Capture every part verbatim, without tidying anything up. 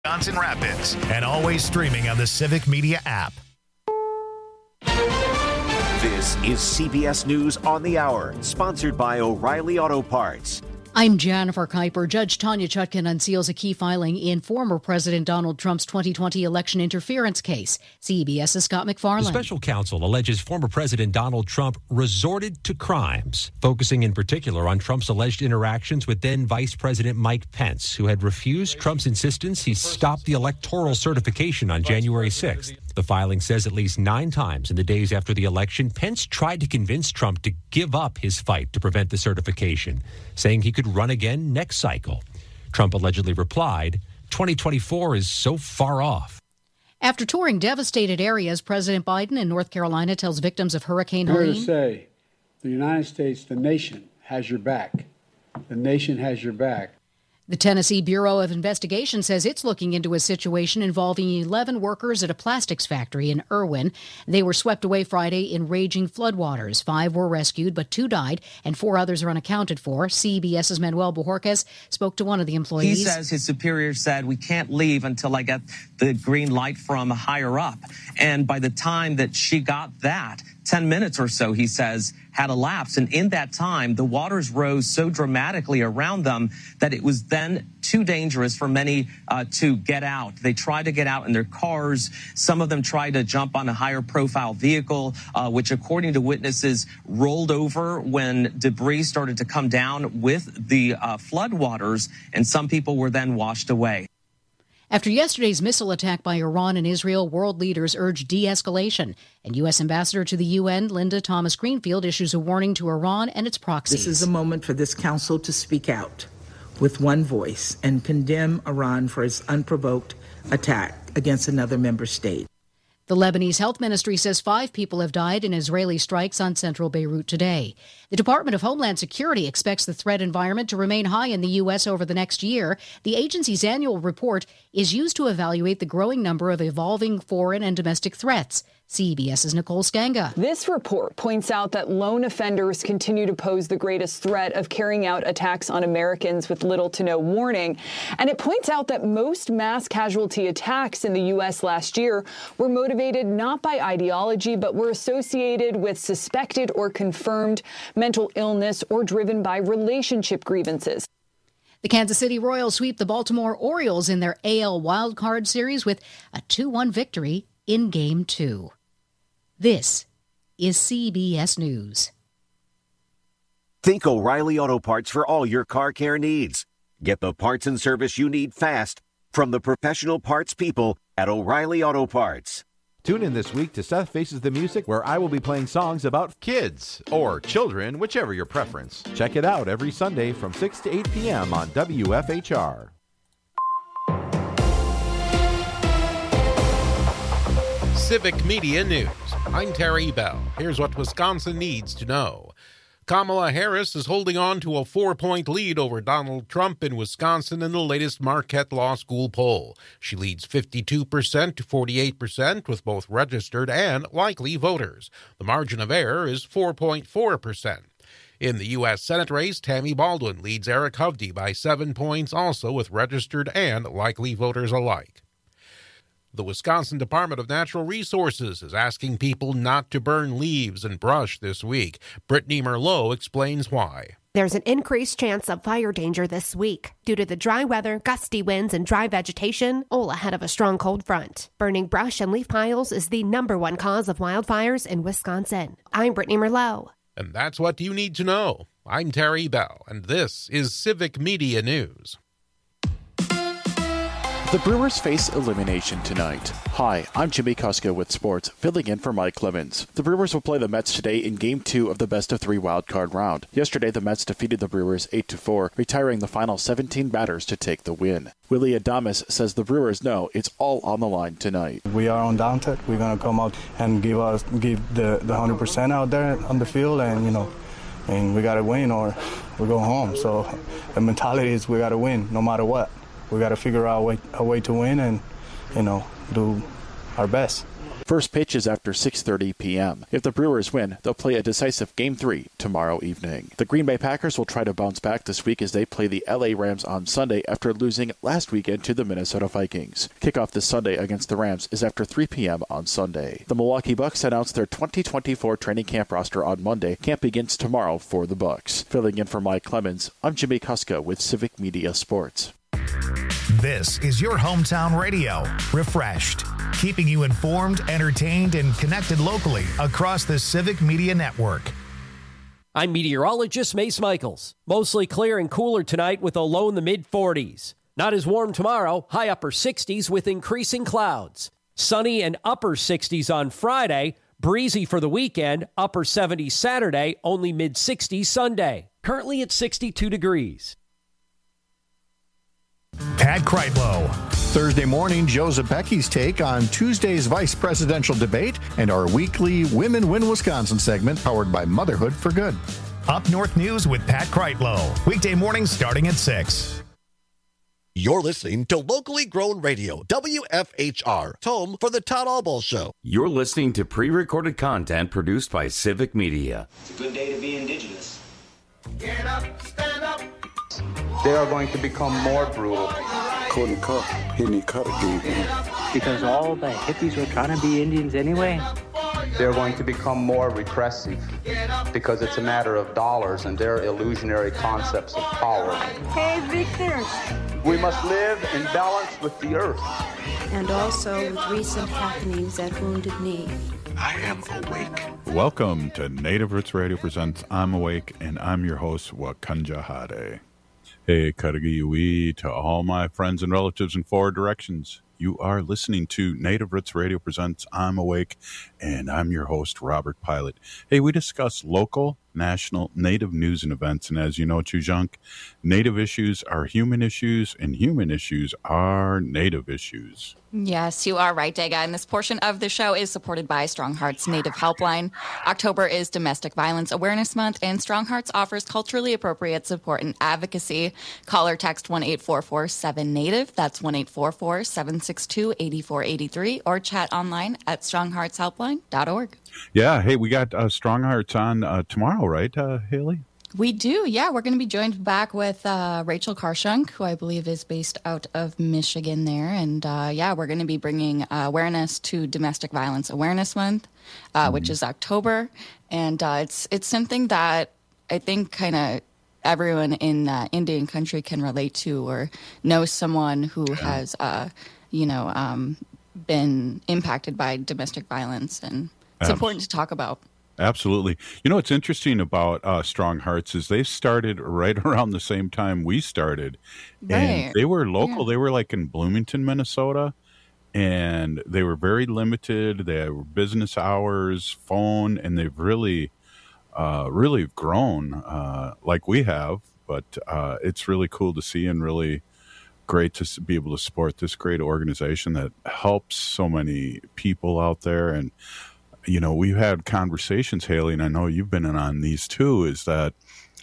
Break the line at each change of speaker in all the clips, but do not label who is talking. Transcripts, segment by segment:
Wisconsin Rapids, and always streaming on the Civic Media app.
This is C B S News on the Hour, sponsored by O'Reilly Auto Parts.
I'm Jennifer Kuiper. Judge Tanya Chutkan unseals a key filing in former President Donald Trump's twenty twenty election interference case. CBS's Scott McFarland.
The special counsel alleges former President Donald Trump resorted to crimes, focusing in particular on Trump's alleged interactions with then Vice President Mike Pence, who had refused Trump's insistence he stop the electoral certification on January sixth. The filing says at least nine times in the days after the election, Pence tried to convince Trump to give up his fight to prevent the certification, saying he could run again next cycle. Trump allegedly replied, twenty twenty-four is so far off.
After touring devastated areas, President Biden in North Carolina tells victims of Hurricane
I'm here
Helene.
to say, the United States, the nation, has your back. The nation has your back.
The Tennessee Bureau of Investigation says it's looking into a situation involving eleven workers at a plastics factory in Irwin. They were swept away Friday in raging floodwaters. Five were rescued, but two died, and four others are unaccounted for. CBS's Manuel Bojorquez spoke to one of the employees.
He says his superior said, we can't leave until I get the green light from higher up. And by the time that she got that, ten minutes or so, he says, had elapsed. And in that time, the waters rose so dramatically around them that it was then too dangerous for many uh, to get out. They tried to get out in their cars. Some of them tried to jump on a higher profile vehicle, uh, which, according to witnesses, rolled over when debris started to come down with the uh, flood waters. And some people were then washed away.
After yesterday's missile attack by Iran and Israel, world leaders urge de-escalation. And U S Ambassador to the U N, Linda Thomas-Greenfield, issues a warning to Iran and its proxies.
This is a moment for this council to speak out with one voice and condemn Iran for its unprovoked attack against another member state.
The Lebanese Health Ministry says five people have died in Israeli strikes on central Beirut today. The Department of Homeland Security expects the threat environment to remain high in the U S over the next year. The agency's annual report is used to evaluate the growing number of evolving foreign and domestic threats. CBS's Nicole Skanga.
This report points out that lone offenders continue to pose the greatest threat of carrying out attacks on Americans with little to no warning. And it points out that most mass casualty attacks in the U S last year were motivated not by ideology, but were associated with suspected or confirmed mental illness or driven by relationship grievances.
The Kansas City Royals sweep the Baltimore Orioles in their A L wildcard series with a two one victory in Game two. This is C B S News.
Think O'Reilly Auto Parts for all your car care needs. Get the parts and service you need fast from the professional parts people at O'Reilly Auto Parts.
Tune in this week to Seth Faces the Music, where I will be playing songs about kids or children, whichever your preference. Check it out every Sunday from six to eight p.m. on W F H R.
Civic Media News. I'm Terry Bell. Here's what Wisconsin needs to know. Kamala Harris is holding on to a four-point lead over Donald Trump in Wisconsin in the latest Marquette Law School poll. She leads fifty-two percent to forty-eight percent with both registered and likely voters. The margin of error is four point four percent. In the U S Senate race, Tammy Baldwin leads Eric Hovde by seven points, also with registered and likely voters alike. The Wisconsin Department of Natural Resources is asking people not to burn leaves and brush this week. Brittany Merlot explains why.
There's an increased chance of fire danger this week due to the dry weather, gusty winds, and dry vegetation, all ahead of a strong cold front. Burning brush and leaf piles is the number one cause of wildfires in Wisconsin. I'm Brittany Merlot.
And that's what you need to know. I'm Terry Bell, and this is Civic Media News.
The Brewers face elimination tonight. Hi, I'm Jimmy Kuska with sports, filling in for Mike Clemens. The Brewers will play the Mets today in Game two of the best-of-three wildcard round. Yesterday, the Mets defeated the Brewers eight to four, retiring the final seventeen batters to take the win. Willie Adames says the Brewers know it's all on the line tonight.
We are on Downtown. We're going to come out and give us give the, the one hundred percent out there on the field, and, you know, and we got to win or we go home. So the mentality is we got to win no matter what. We got to figure out a way, a way to win and, you know, do our best.
First pitch is after six thirty p.m. If the Brewers win, they'll play a decisive Game three tomorrow evening. The Green Bay Packers will try to bounce back this week as they play the L A Rams on Sunday after losing last weekend to the Minnesota Vikings. Kickoff this Sunday against the Rams is after three p.m. on Sunday. The Milwaukee Bucks announced their twenty twenty-four training camp roster on Monday. Camp begins tomorrow for the Bucks. Filling in for Mike Clemens, I'm Jimmy Kuska with Civic Media Sports.
This is your hometown radio, Refreshed, keeping you informed, entertained, and connected locally across the Civic Media Network.
I'm meteorologist Mace Michaels. Mostly clear and cooler tonight with a low in the mid forties. Not as warm tomorrow, high upper sixties with increasing clouds. Sunny and upper sixties on Friday, breezy for the weekend, upper seventies Saturday, only mid sixties Sunday. Currently at sixty-two degrees.
Pat Kreitlow.
Thursday morning, Joe Zepecki's take on Tuesday's vice presidential debate and our weekly Women Win Wisconsin segment powered by Motherhood for Good.
Up North News with Pat Kreitlow. Weekday mornings starting at six.
You're listening to locally grown radio, W F H R, home for the Todd Albaugh Show.
You're listening to pre-recorded content produced by Civic Media.
It's a good day to be indigenous.
Get up, stand up.
They are going to become more brutal.
Couldn't cut, hitting cut again.
Because all the hippies were trying to be Indians anyway.
They're going to become more repressive because it's a matter of dollars and their illusionary concepts of power.
Hey, Victor.
We must live in balance with the earth.
And also with recent happenings at Wounded Knee.
I am awake.
Welcome to Native Roots Radio presents I'm Awake, and I'm your host, Wakanja Hade. Hey, Karagiwi, to all my friends and relatives in four directions. You are listening to Native Roots Radio presents I'm Awake, and I'm your host, Robert Pilot. Hey, we discuss local, national, Native news and events, and as you know, Chujunk, Native issues are human issues, and human issues are Native issues.
Yes, you are right, Dega. And this portion of the show is supported by Strong Hearts Native Helpline. October is Domestic Violence Awareness Month, and Strong Hearts offers culturally appropriate support and advocacy. Call or text one eight four four seven Native. That's one eight four four seven six two eight four eight three, or chat online at strong hearts helpline dot org.
Yeah, hey, we got uh, Strong Hearts on uh, tomorrow, right, uh, Haley?
We do, yeah. We're going to be joined back with uh, Rachel Karshunk, who I believe is based out of Michigan there. And, uh, yeah, we're going to be bringing uh, awareness to Domestic Violence Awareness Month, uh, mm-hmm. which is October. And uh, it's it's something that I think kind of everyone in uh, Indian country can relate to or knows someone who has, uh, you know, um, been impacted by domestic violence. And it's Absolutely. important to talk about.
Absolutely. You know, what's interesting about uh, Strong Hearts is they started right around the same time we started.
Right.
And they were local.
Yeah.
They were like in Bloomington, Minnesota. And they were very limited. They were business hours, phone, and they've really, uh, really grown uh, like we have. But uh, it's really cool to see and really great to be able to support this great organization that helps so many people out there. And you know, we've had conversations, Haley, and I know you've been in on these too, is that,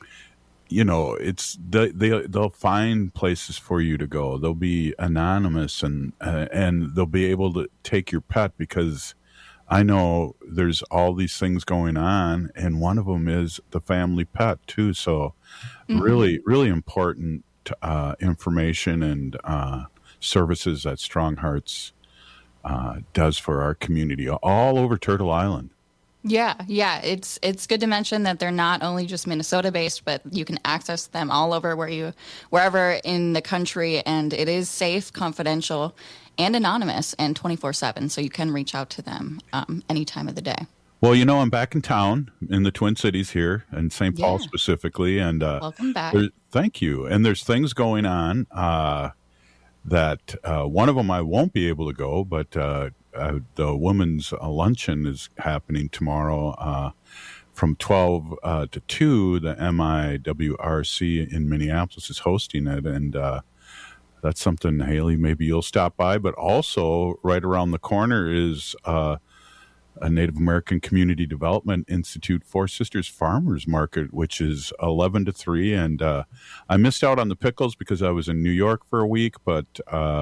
you know, it's they, they, they'll find places for you to go. They'll be anonymous and, uh, and they'll be able to take your pet because I know there's all these things going on, and one of them is the family pet too. So mm-hmm. really, really important uh, information and uh, services that Strong Hearts Uh, does for our community all over Turtle Island.
Yeah, yeah. It's it's good to mention that they're not only just Minnesota based, but you can access them all over where you wherever in the country, and it is safe, confidential, and anonymous, and twenty-four seven. So you can reach out to them um, any time of the day.
Well, you know, I'm back in town in the Twin Cities here, in Saint Paul yeah. specifically, and uh,
welcome back.
Thank you. And there's things going on. Uh, that uh, one of them I won't be able to go, but uh, uh, the women's uh, luncheon is happening tomorrow uh, from twelve uh, to two. The M I W R C in Minneapolis is hosting it, and uh, that's something, Haley, maybe you'll stop by. But also right around the corner is uh, a Native American Community Development Institute Four Sisters Farmers Market, which is eleven to three. And uh, I missed out on the pickles because I was in New York for a week, but uh,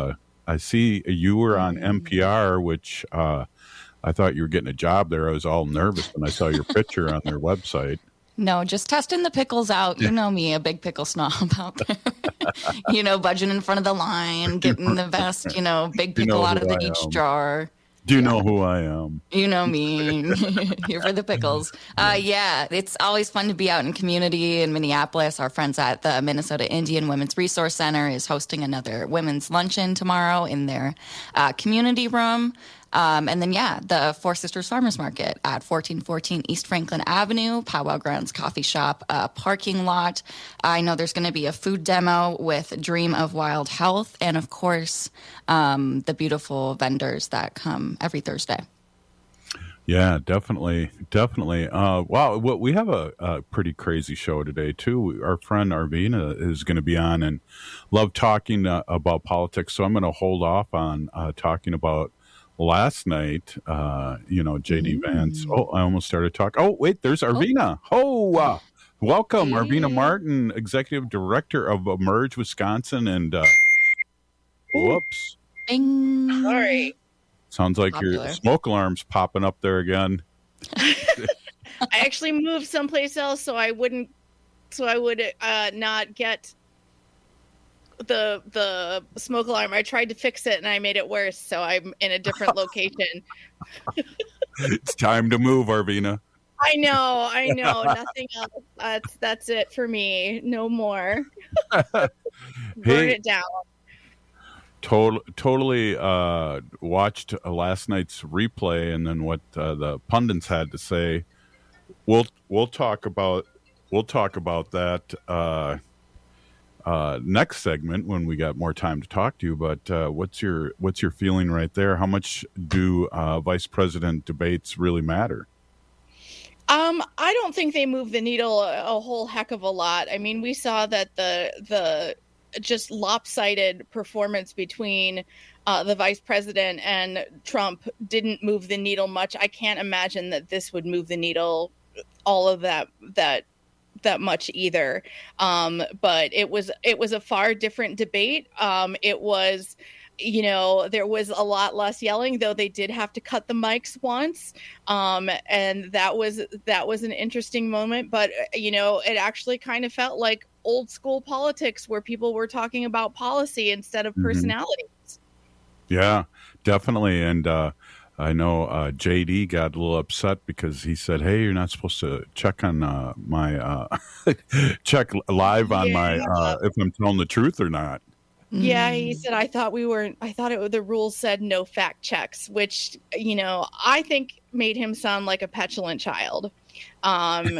I see you were on N P R, which uh, I thought you were getting a job there. I was all nervous when I saw your picture on their website.
No, just testing the pickles out. You know me, a big pickle snob out there. You know, budging in front of the line, getting the best, you know, big pickle you know out of the I each am. jar.
Do you yeah. know who I am?
You know me. Here for the pickles. Uh, yeah, it's always fun to be out in community in Minneapolis. Our friends at the Minnesota Indian Women's Resource Center is hosting another women's luncheon tomorrow in their uh, community room. Um, and then, yeah, the Four Sisters Farmers Market at fourteen fourteen East Franklin Avenue, Powwow Grounds Coffee Shop, uh, parking lot. I know there's going to be a food demo with Dream of Wild Health and, of course, um, the beautiful vendors that come every Thursday.
Yeah, definitely. Definitely. Uh, wow. Well, we have a, a pretty crazy show today, too. Our friend Arvina is going to be on and love talking uh, about politics. So I'm going to hold off on uh, talking about last night, uh, you know, J D mm. Vance. Oh, I almost started talking. Oh, wait, there's Arvina. Oh, oh uh, welcome, hey. Arvina Martin, Executive Director of Emerge Wisconsin. And uh, whoops.
Bing.
Sorry.
Sounds like Popular. Your smoke alarm's popping up there again.
I actually moved someplace else so I wouldn't, so I would uh, not get the the smoke alarm. I tried to fix it and I made it worse, so I'm in a different location.
It's time to move, Arvina.
I know, I know. Nothing else. That's that's it for me. No more. Burn
hey,
it down.
Total, totally uh, watched uh, last night's replay and then what uh, the pundits had to say. We'll we'll talk about we'll talk about that. Uh, Uh, next segment when we got more time to talk to you, but uh, what's your what's your feeling right there? How much do uh, vice president debates really matter?
Um, I don't think they move the needle a, a whole heck of a lot. I mean, we saw that the the just lopsided performance between uh, the vice president and Trump didn't move the needle much. I can't imagine that this would move the needle all of that that. that much either. Um, but it was, it was a far different debate. Um, it was, you know, there was a lot less yelling, though they did have to cut the mics once. Um, and that was, that was an interesting moment, but you know, it actually kind of felt like old school politics where people were talking about policy instead of personalities.
Mm-hmm. Yeah, definitely. And, uh, I know uh, J D got a little upset because he said, "Hey, you're not supposed to check on uh, my uh, check live on yeah. my uh, if I'm telling the truth or not."
Yeah, he said, "I thought we were. I thought it, the rules said no fact checks," which you know I think made him sound like a petulant child. Um,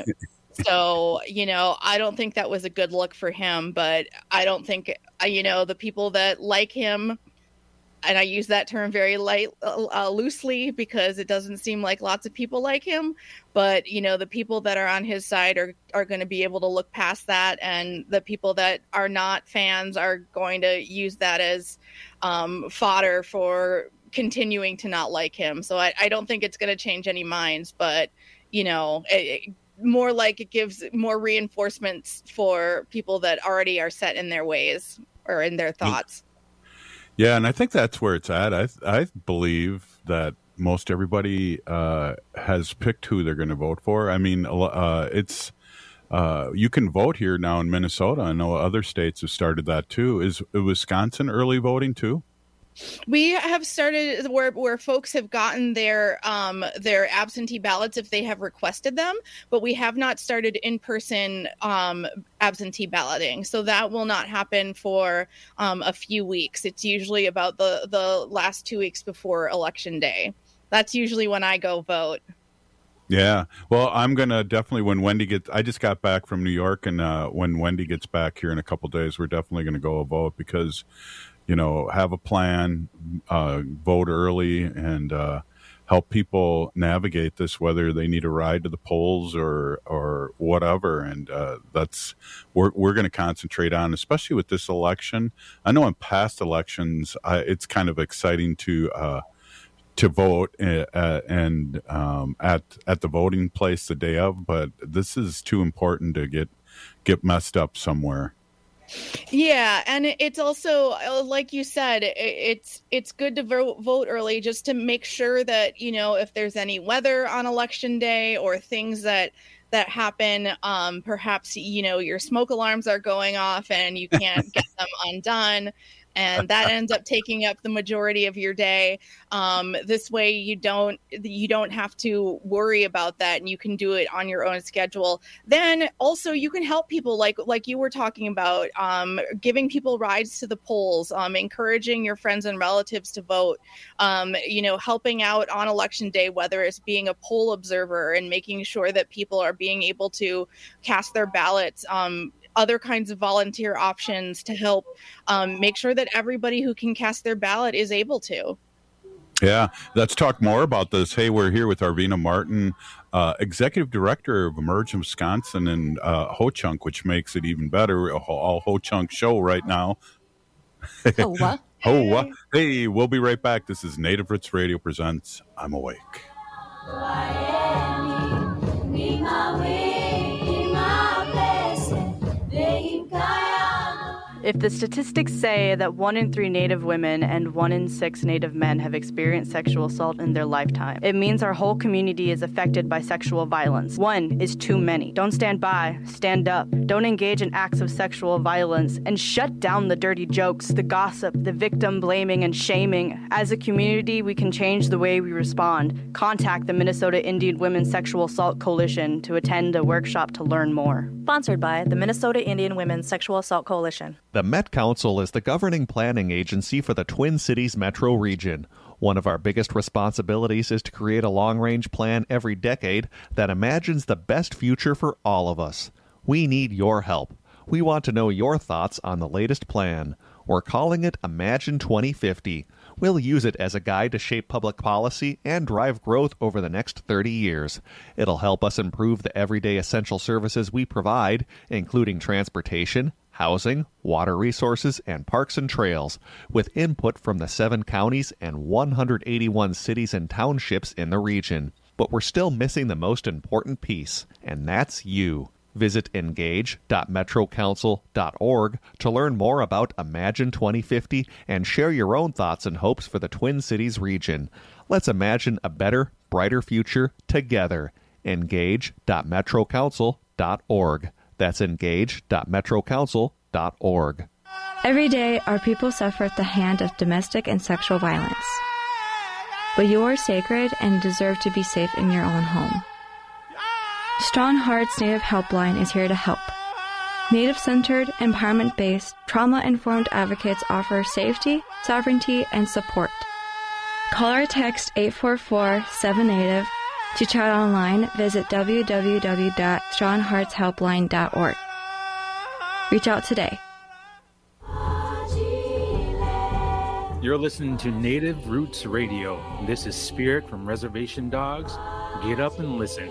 so you know, I don't think that was a good look for him. But I don't think you know the people that like him. And I use that term very light, uh, loosely because it doesn't seem like lots of people like him. But, you know, the people that are on his side are, are going to be able to look past that. And the people that are not fans are going to use that as um, fodder for continuing to not like him. So I, I don't think it's going to change any minds. But, you know, it, it, more like it gives more reinforcements for people that already are set in their ways or in their thoughts.
Yeah, and I think that's where it's at. I I believe that most everybody uh, has picked who they're going to vote for. I mean, uh, it's uh, you can vote here now in Minnesota. I know other states have started that too. Is Wisconsin early voting too?
We have started where where folks have gotten their um, their absentee ballots if they have requested them, but we have not started in-person um, absentee balloting. So that will not happen for um, a few weeks. It's usually about the, the last two weeks before Election Day. That's usually when I go vote.
Yeah. Well, I'm going to definitely, when Wendy gets, I just got back from New York, and uh, when Wendy gets back here in a couple of days, we're definitely going to go vote because you know, have a plan, uh, vote early, and uh, help people navigate this, whether they need a ride to the polls or or whatever. And uh, that's we're we're going to concentrate on, especially with this election. I know in past elections, I, it's kind of exciting to uh, to vote uh, and um, at at the voting place the day of, but this is too important to get get messed up somewhere.
Yeah, and it's also like you said, it's it's good to vote vote early just to make sure that, you know, if there's any weather on election day or things that that happen, um, perhaps, you know, your smoke alarms are going off and you can't get them undone. And that ends up taking up the majority of your day. Um, this way, you don't you don't have to worry about that, and you can do it on your own schedule. Then also, you can help people, like like you were talking about, um, giving people rides to the polls, um, encouraging your friends and relatives to vote. Um, you know, helping out on election day, whether it's being a poll observer and making sure that people are being able to cast their ballots. Um, other kinds of volunteer options to help um, make sure that everybody who can cast their ballot is able to.
Yeah, let's talk more about this. Hey, we're here with Arvina Martin, uh, Executive Director of Emerge Wisconsin and uh, Ho-Chunk, which makes it even better. All Ho-Chunk show right now.
Oh, what?
Oh, what? Hey, we'll be right back. This is Native Roots Radio presents I'm Awake.
If the statistics say that one in three Native women and one in six Native men have experienced sexual assault in their lifetime, it means our whole community is affected by sexual violence. One is too many. Don't stand by, stand up. Don't engage in acts of sexual violence, and shut down the dirty jokes, the gossip, the victim blaming and shaming. As a community, we can change the way we respond. Contact the Minnesota Indian Women's Sexual Assault Coalition to attend a workshop to learn more.
Sponsored by the Minnesota Indian Women's Sexual Assault Coalition.
The Met Council is the governing planning agency for the Twin Cities metro region. One of our biggest responsibilities is to create a long-range plan every decade that imagines the best future for all of us. We need your help. We want to know your thoughts on the latest plan. We're calling it Imagine twenty fifty. We'll use it as a guide to shape public policy and drive growth over the next thirty years. It'll help us improve the everyday essential services we provide, including transportation, housing, water resources, and parks and trails, with input from the seven counties and one hundred eighty-one cities and townships in the region. But we're still missing the most important piece, and that's you. Visit engage dot metro council dot org to learn more about Imagine twenty fifty and share your own thoughts and hopes for the Twin Cities region. Let's imagine a better, brighter future together. engage dot metro council dot org. That's engage dot metro council dot org.
Every day, our people suffer at the hand of domestic and sexual violence. But you are sacred and deserve to be safe in your own home. Strong Hearts Native Helpline is here to help. Native-centered, empowerment-based, trauma-informed advocates offer safety, sovereignty, and support. Call or text eight four four, seven native. To chat online, visit w w w dot strong hearts helpline dot org. Reach out today.
You're listening to Native Roots Radio. This is Spirit from Reservation Dogs. Get up and listen.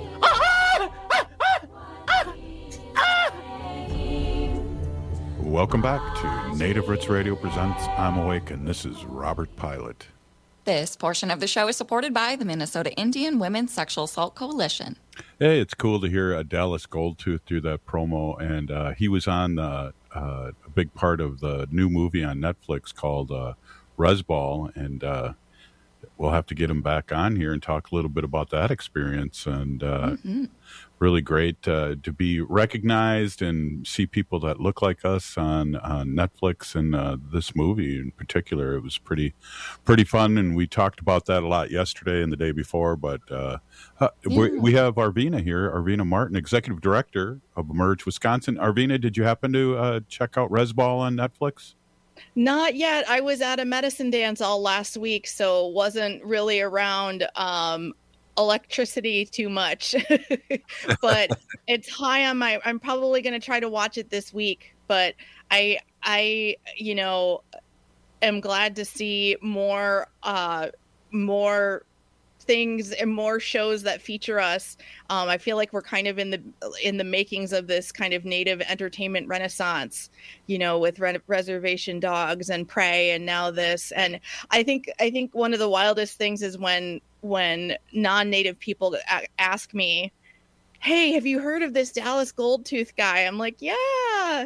Welcome back to Native Roots Radio presents I'm Awake, and this is Robert Pilot.
This portion of the show is supported by the Minnesota Indian Women's Sexual Assault Coalition.
Hey, it's cool to hear uh, Dallas Goldtooth do that promo, and uh, he was on uh, uh, a big part of the new movie on Netflix called uh, Resball, and uh, we'll have to get him back on here and talk a little bit about that experience. And uh, mm-hmm. really great uh, to be recognized and see people that look like us on, on Netflix, and uh, this movie in particular. It was pretty pretty fun, and we talked about that a lot yesterday and the day before. But uh, uh, yeah. we, we have Arvina here, Arvina Martin, Executive Director of Emerge Wisconsin. Arvina, did you happen to uh, check out Resball on Netflix?
Not yet. I was at a medicine dance all last week, so wasn't really around um, electricity too much. But it's high on my. I'm probably going to try to watch it this week. But I, I, you know, am glad to see more, uh, more things and more shows that feature us. Um, I feel like we're kind of in the in the makings of this kind of Native entertainment renaissance, you know, with Re- Reservation Dogs and Prey, and now this. And I think I think one of the wildest things is when when non-Native people a- ask me, "Hey, have you heard of this Dallas Goldtooth guy?" I'm like, "Yeah,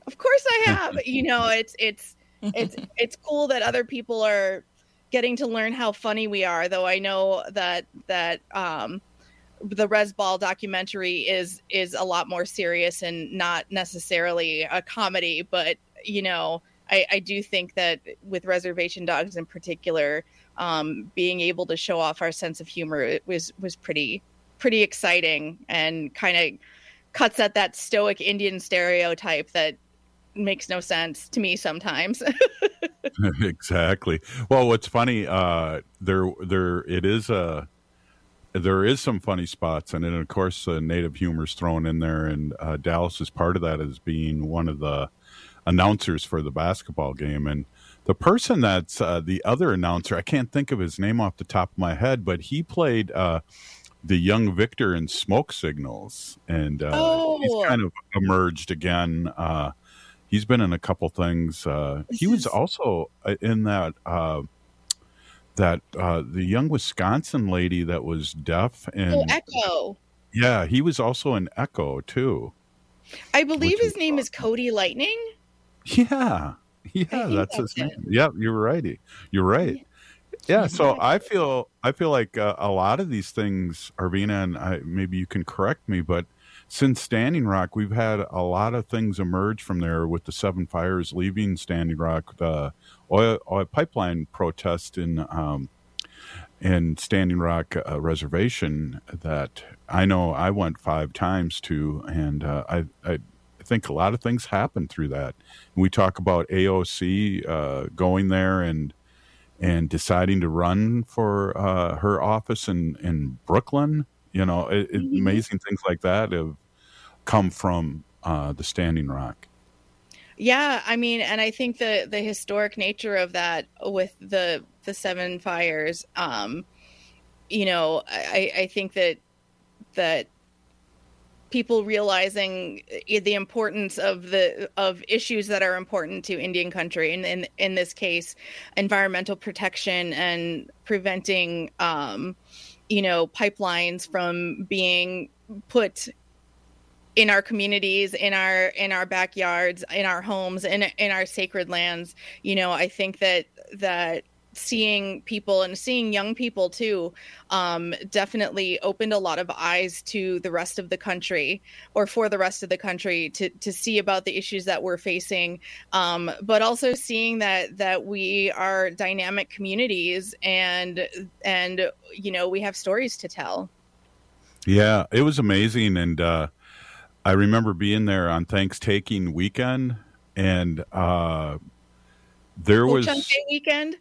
Of course I have. You know, it's it's it's it's cool that other people are getting to learn how funny we are, though I know that that um the Res Ball documentary is is a lot more serious and not necessarily a comedy, but you know, I, I do think that with Reservation Dogs in particular, um, being able to show off our sense of humor it was was pretty pretty exciting and kind of cuts at that stoic Indian stereotype that makes no sense to me sometimes.
Exactly. Well, what's funny, uh, there there it is a. There is some funny spots, and then of course uh, native humor's thrown in there, and uh, Dallas is part of that as being one of the announcers for the basketball game. And the person that's uh, the other announcer, I can't think of his name off the top of my head, but he played uh, the young Victor in Smoke Signals, and uh,
oh.
he's kind of emerged again. Uh, he's been in a couple things. Uh, he was also in that. Uh, that uh, the young Wisconsin lady that was deaf and
oh, Echo.
Yeah, he was also in Echo too.
I believe his name awesome. is Cody Lightning.
Yeah, yeah, that's, that's his name. Yeah, you're right. You're right. Yeah, so I feel I feel like uh, a lot of these things, Arvina, and I, maybe you can correct me, but since Standing Rock, we've had a lot of things emerge from there with the Seven Fires leaving Standing Rock, the oil, oil pipeline protest in um, in Standing Rock uh, Reservation that I know I went five times to, and uh, I, I think a lot of things happened through that. And we talk about A O C uh, going there and and deciding to run for uh, her office in, in Brooklyn. You know, it, it, mm-hmm. amazing things like that have come from uh, the Standing Rock.
Yeah, I mean, and I think the the historic nature of that with the the Seven Fires, um, you know, I, I think that that people realizing the importance of the of issues that are important to Indian country, and in in this case, environmental protection and preventing. Um, you know, pipelines from being put in our communities, in our in our backyards, in our homes, in in our sacred lands. You know, I think that that seeing people and seeing young people too um, definitely opened a lot of eyes to the rest of the country, or for the rest of the country, to to see about the issues that we're facing, um, but also seeing that that we are dynamic communities and and you know, we have stories to tell.
Yeah, it was amazing, and uh, I remember being there on Thanksgiving weekend, and uh, there was
Chunk Day weekend.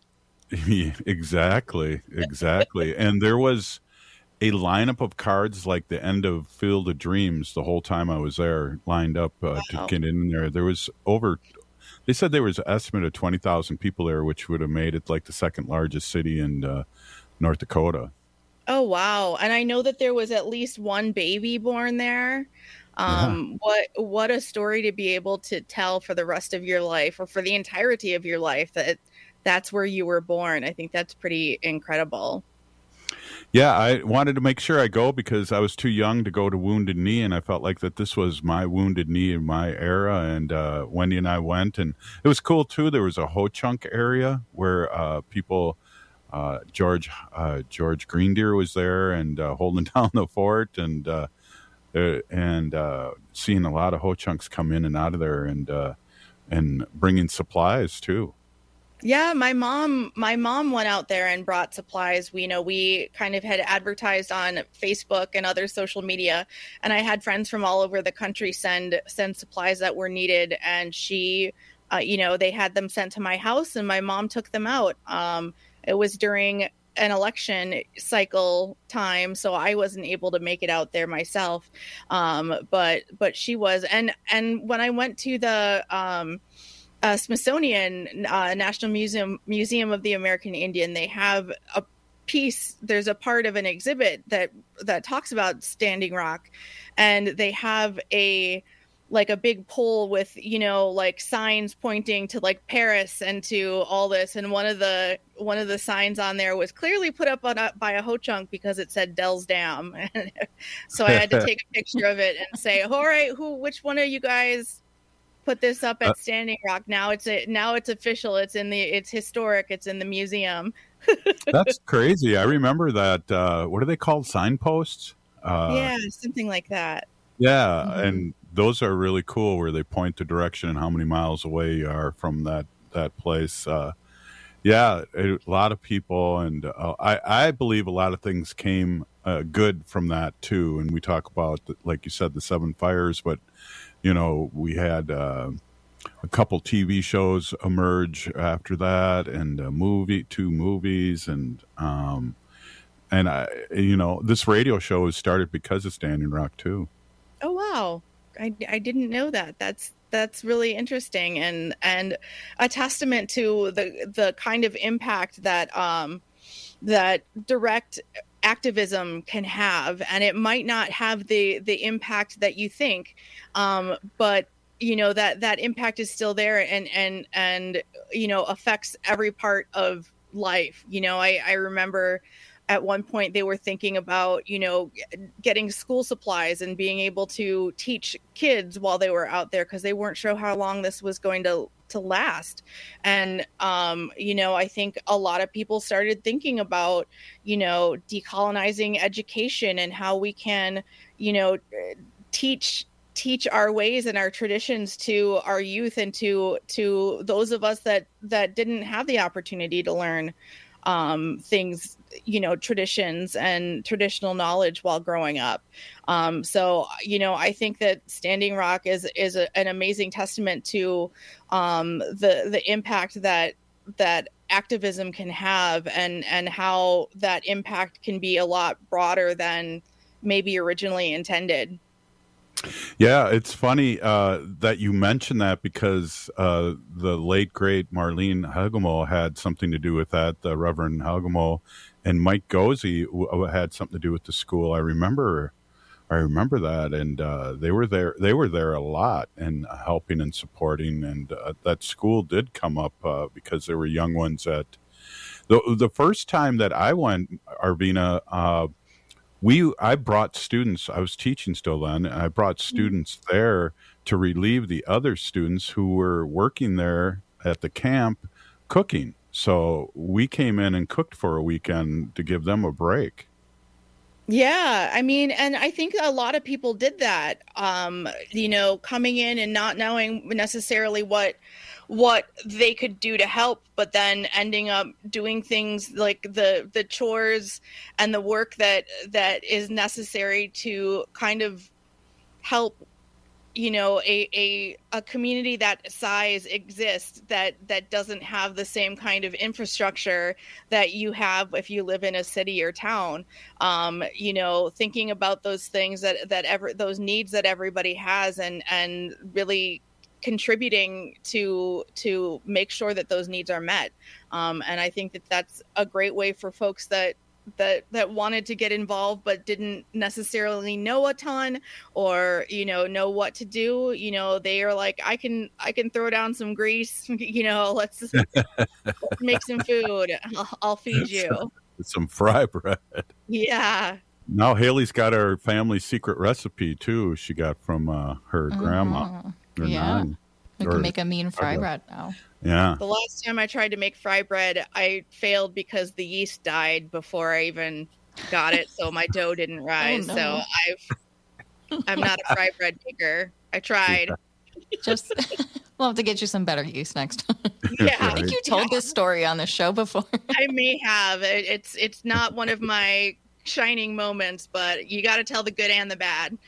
exactly, exactly. And there was a lineup of cards like the end of Field of Dreams the whole time I was there, lined up uh,
wow.
to get in there. There was over, they said there was an estimate of twenty thousand people there, which would have made it like the second largest city in uh, North Dakota.
Oh, wow. And I know that there was at least one baby born there. Um, yeah. What what a story to be able to tell for the rest of your life, or for the entirety of your life, that that's where you were born. I think that's pretty incredible.
Yeah, I wanted to make sure I go because I was too young to go to Wounded Knee, and I felt like that this was my Wounded Knee in my era. And uh, Wendy and I went, and it was cool too. There was a Ho-Chunk area where uh, people, uh, George uh, George Greendeer was there and uh, holding down the fort, and uh, uh, and uh, seeing a lot of Ho-Chunks come in and out of there, and uh, and bringing supplies too.
Yeah, my mom, my mom went out there and brought supplies. We, you know, we kind of had advertised on Facebook and other social media, and I had friends from all over the country send send supplies that were needed. And she, uh, you know, they had them sent to my house, and my mom took them out. Um, it was during an election cycle time, so I wasn't able to make it out there myself. Um, but but she was, and and when I went to the um, Uh, Smithsonian uh, National Museum Museum of the American Indian, they have a piece, there's a part of an exhibit that that talks about Standing Rock, and they have a like a big pole with, you know, like signs pointing to like Paris and to all this, and one of the one of the signs on there was clearly put up on a, by a Ho-Chunk because it said Dell's Dam. So I had to take a picture of it and say, all right, who which one of you guys put this up at
Uh,
Standing Rock. Now it's a now it's official. It's in the it's historic. It's in the museum.
That's crazy. I remember that. Uh, what are they called? Signposts? Uh,
yeah, something like that.
Yeah, and those are really cool where they point the direction and how many miles away you are from that, that place. Uh, yeah, a lot of people, and uh, I, I believe a lot of things came uh, good from that too. And we talk about, like you said, the Seven Fires, but, you know, we had uh, a couple T V shows emerge after that, and a movie, two movies, and um, and I, you know, this radio show was started because of Standing Rock too.
Oh wow, I, I didn't know that. That's that's really interesting, and and a testament to the the kind of impact that um that direct activism can have. And it might not have the the impact that you think, um, but you know that that impact is still there, and and and you know affects every part of life. You know, I I remember at one point they were thinking about, you know, getting school supplies and being able to teach kids while they were out there, because they weren't sure how long this was going to to last. And um, you know, I think a lot of people started thinking about, you know, decolonizing education and how we can, you know, teach teach our ways and our traditions to our youth and to to those of us that that didn't have the opportunity to learn um, things, you know, traditions and traditional knowledge while growing up. Um, so, you know, I think that Standing Rock is is a, an amazing testament to um, the the impact that that activism can have, and and how that impact can be a lot broader than maybe originally intended.
Yeah, it's funny uh, that you mentioned that, because uh, the late, great Marlene Hagemo had something to do with that, the Reverend Hagemo, and Mike Gozy w- had something to do with the school. I remember, I remember that, and uh, they were there. They were there a lot and helping and supporting, and uh, that school did come up uh, because there were young ones at the the first time that I went, Arvina. Uh, We, I brought students, I was teaching still then, and I brought students there to relieve the other students who were working there at the camp cooking. So we came in and cooked for a weekend to give them a break.
Yeah, I mean, and I think a lot of people did that, um, you know, coming in and not knowing necessarily what what they could do to help, but then ending up doing things like the the chores and the work that that is necessary to kind of help, you know, a a, a community that size exists that that doesn't have the same kind of infrastructure that you have if you live in a city or town. Um, you know, thinking about those things that that ever those needs that everybody has, and and really contributing to to make sure that those needs are met. Um, and I think that that's a great way for folks that that that wanted to get involved but didn't necessarily know a ton, or you know know what to do. You know, they are like, I can I can throw down some grease, you know, let's, let's make some food, I'll, I'll feed you
some, some fry bread.
Yeah.
Now Haley's got our family secret recipe too, she got from uh, her
Mm-hmm.
grandma. Or
Yeah.
nine.
We
Or-
can make a mean fry
or-
bread now.
Yeah.
The last time I tried to make fry bread, I failed because the yeast died before I even got it, so my dough didn't rise.
no.
So I've I'm not a fry bread maker. I tried.
Just we'll have to get you some better yeast next time.
Yeah.
I think you told this story on the show before.
I may have. It, it's it's not one of my shining moments, but you got to tell the good and the bad.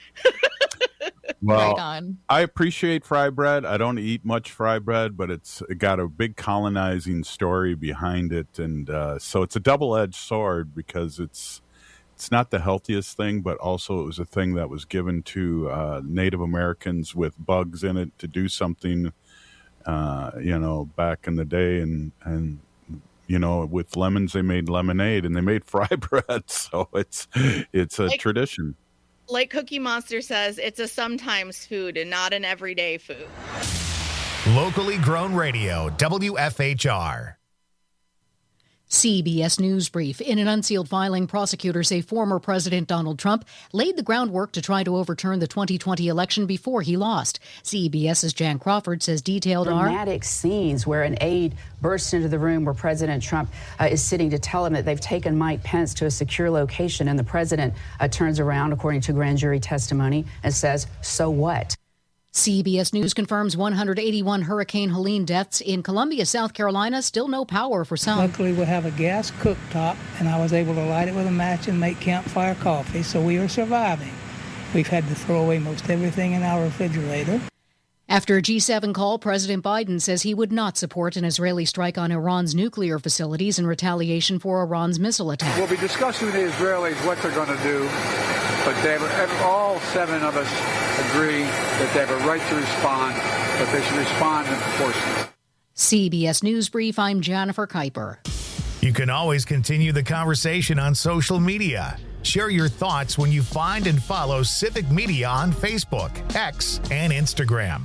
Well,
Right on.
I appreciate fry bread. I don't eat much fry bread, but it's got a big colonizing story behind it, and uh, so it's a double-edged sword, because it's it's not the healthiest thing, but also it was a thing that was given to uh, Native Americans with bugs in it to do something, uh, you know, back in the day, and and you know, with lemons they made lemonade, and they made fry bread, so it's it's a
Like-
tradition.
Like Cookie Monster says, it's a sometimes food and not an everyday food.
Locally grown radio, W F H R.
C B S News Brief. In an unsealed filing, prosecutors say former President Donald Trump laid the groundwork to try to overturn the twenty twenty election before he lost. CBS's Jan Crawford says detailed are
dramatic scenes where an aide bursts into the room where President Trump uh, is sitting to tell him that they've taken Mike Pence to a secure location, and the president uh, turns around, according to grand jury testimony, and says, "So what?"
C B S News confirms one hundred eighty-one Hurricane Helene deaths in Columbia, South Carolina. Still no power for some.
Luckily, we have a gas cooktop, and I was able to light it with a match and make campfire coffee, so we are surviving. We've had to throw away most everything in our refrigerator.
After a G seven call, President Biden says he would not support an Israeli strike on Iran's nuclear facilities in retaliation for Iran's missile attack.
We'll be discussing with the Israelis what they're going to do, but they have, all seven of us agree that they have a right to respond, but they should respond in proportion.
C B S News Brief, I'm Jennifer Kuiper.
You can always continue the conversation on social media. Share your thoughts when you find and follow Civic Media on Facebook, X, and Instagram.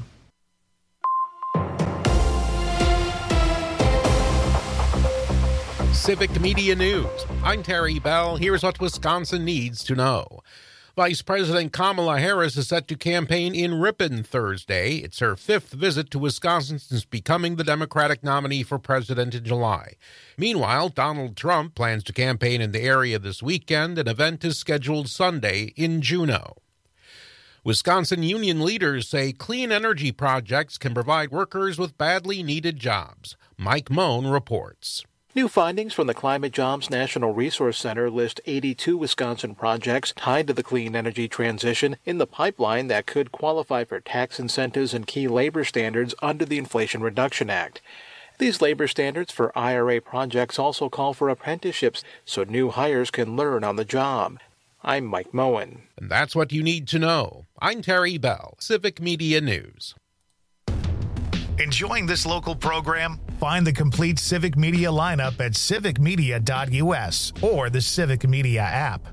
Civic Media News. I'm Terry Bell. Here's what Wisconsin needs to know. Vice President Kamala Harris is set to campaign in Ripon Thursday. It's her fifth visit to Wisconsin since becoming the Democratic nominee for president in July. Meanwhile, Donald Trump plans to campaign in the area this weekend. An event is scheduled Sunday in Juneau. Wisconsin union leaders say clean energy projects can provide workers with badly needed jobs. Mike Moan reports.
New findings from the Climate Jobs National Resource Center list eighty-two Wisconsin projects tied to the clean energy transition in the pipeline that could qualify for tax incentives and key labor standards under the Inflation Reduction Act. These labor standards for I R A projects also call for apprenticeships so new hires can learn on the job. I'm Mike Moen.
And that's what you need to know. I'm Terry Bell, Civic Media News.
Enjoying this local program? Find the complete Civic Media lineup at civic media dot u s or the Civic Media app.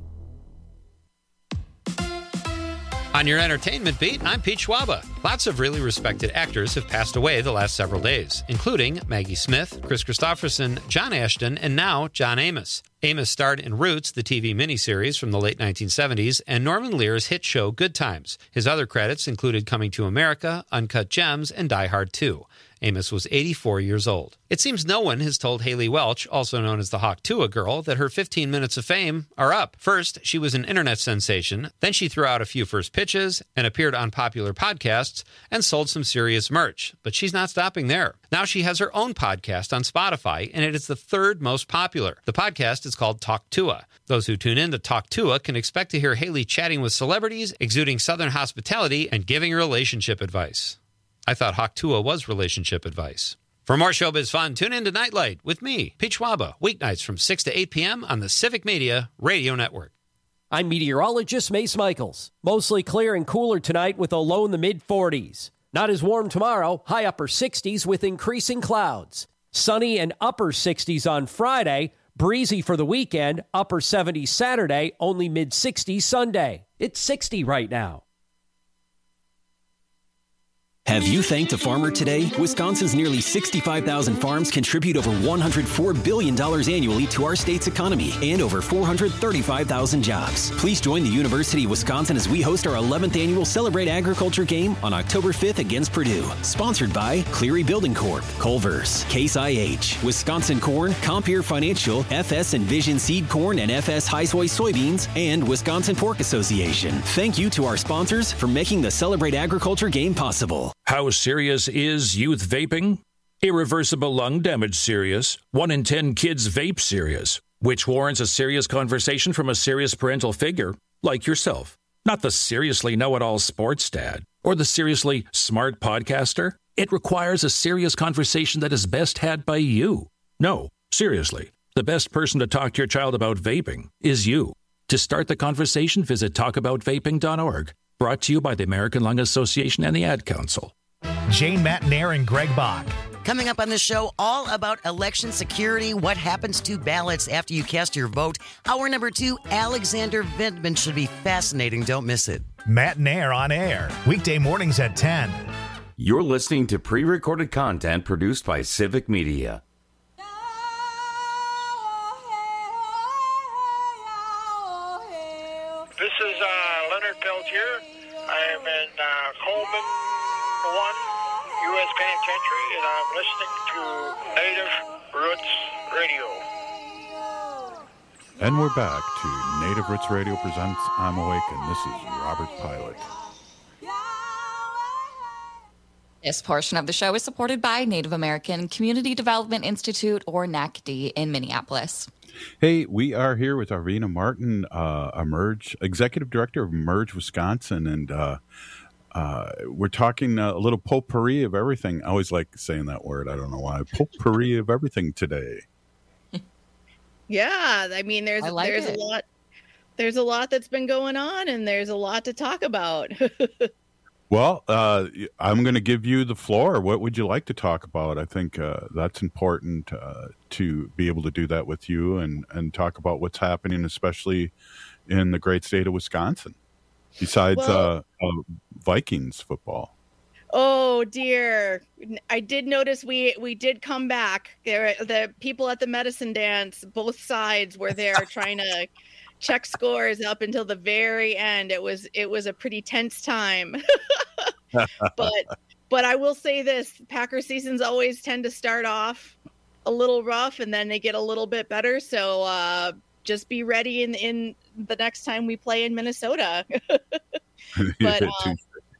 On your entertainment beat, I'm Pete Schwaba. Lots of really respected actors have passed away the last several days, including Maggie Smith, Chris Christopherson, John Ashton, and now John Amos. Amos starred in Roots, the T V miniseries from the late nineteen seventies, and Norman Lear's hit show Good Times. His other credits included Coming to America, Uncut Gems, and Die Hard two. Amos was eighty-four years old. It seems no one has told Haley Welch, also known as the Hawk Tuah girl, that her fifteen minutes of fame are up. First, she was an internet sensation. Then she threw out a few first pitches and appeared on popular podcasts and sold some serious merch. But she's not stopping there. Now she has her own podcast on Spotify, and it is the third most popular. The podcast is called Talk Tuah. Those who tune in to Talk Tuah can expect to hear Haley chatting with celebrities, exuding Southern hospitality, and giving relationship advice. I thought Hawk Tuah was relationship advice. For more showbiz fun, tune in to Nightlight with me, Pete Schwaba, weeknights from six to eight p.m. on the Civic Media Radio Network.
I'm meteorologist Mace Michaels. Mostly clear and cooler tonight with a low in the mid forties. Not as warm tomorrow, high upper sixties with increasing clouds. Sunny and upper sixties on Friday, breezy for the weekend, upper seventies Saturday, only mid sixties Sunday. It's sixty right now.
Have you thanked a farmer today? Wisconsin's nearly sixty-five thousand farms contribute over one hundred four billion dollars annually to our state's economy and over four hundred thirty-five thousand jobs. Please join the University of Wisconsin as we host our eleventh annual Celebrate Agriculture game on October fifth against Purdue. Sponsored by Cleary Building Corp, Culver's, Case I H, Wisconsin Corn, Compeer Financial, F S Envision Seed Corn and F S High-Soy Soybeans, and Wisconsin Pork Association. Thank you to our sponsors for making the Celebrate Agriculture game possible.
How serious is youth vaping? Irreversible lung damage serious. One in ten kids vape serious, which warrants a serious conversation from a serious parental figure like yourself. Not the seriously know-it-all sports dad or the seriously smart podcaster. It requires a serious conversation that is best had by you. No, seriously, the best person to talk to your child about vaping is you. To start the conversation, visit talk about vaping dot org. Brought to you by the American Lung Association and the Ad Council.
Jane Matnair and Greg Bach.
Coming up on the show, all about election security, what happens to ballots after you cast your vote. Hour number two, Alexander Vindman should be fascinating. Don't miss it.
Matnair on air, weekday mornings at ten.
You're listening to pre-recorded content produced by Civic Media.
This is uh, Leonard Peltier. I am in uh, Coleman one U S Penitentiary, and I'm listening to Native Roots Radio.
And we're back to Native Roots Radio presents I'm Awake, and this is Robert Pilot.
This portion of the show is supported by Native American Community Development Institute, or N A C D, in Minneapolis.
Hey, we are here with Arvina Martin, uh, Emerge, Executive Director of Emerge Wisconsin, and uh, uh, we're talking uh, a little potpourri of everything. I always like saying that word. I don't know why. Potpourri of everything today.
Yeah, I mean, there's
I like
there's
it.
a lot, there's a lot that's been going on, and there's a lot to talk about.
Well, uh, I'm going to give you the floor. What would you like to talk about? I think uh, that's important uh, to be able to do that with you and, and talk about what's happening, especially in the great state of Wisconsin, besides
Well-
uh, uh, Vikings football.
Oh dear! I did notice we we did come back. There, the people at the medicine dance, both sides were there trying to check scores up until the very end. It was it was a pretty tense time. but but I will say this: Packer seasons always tend to start off a little rough, and then they get a little bit better. So uh, just be ready in in the next time we play in Minnesota. but. Um,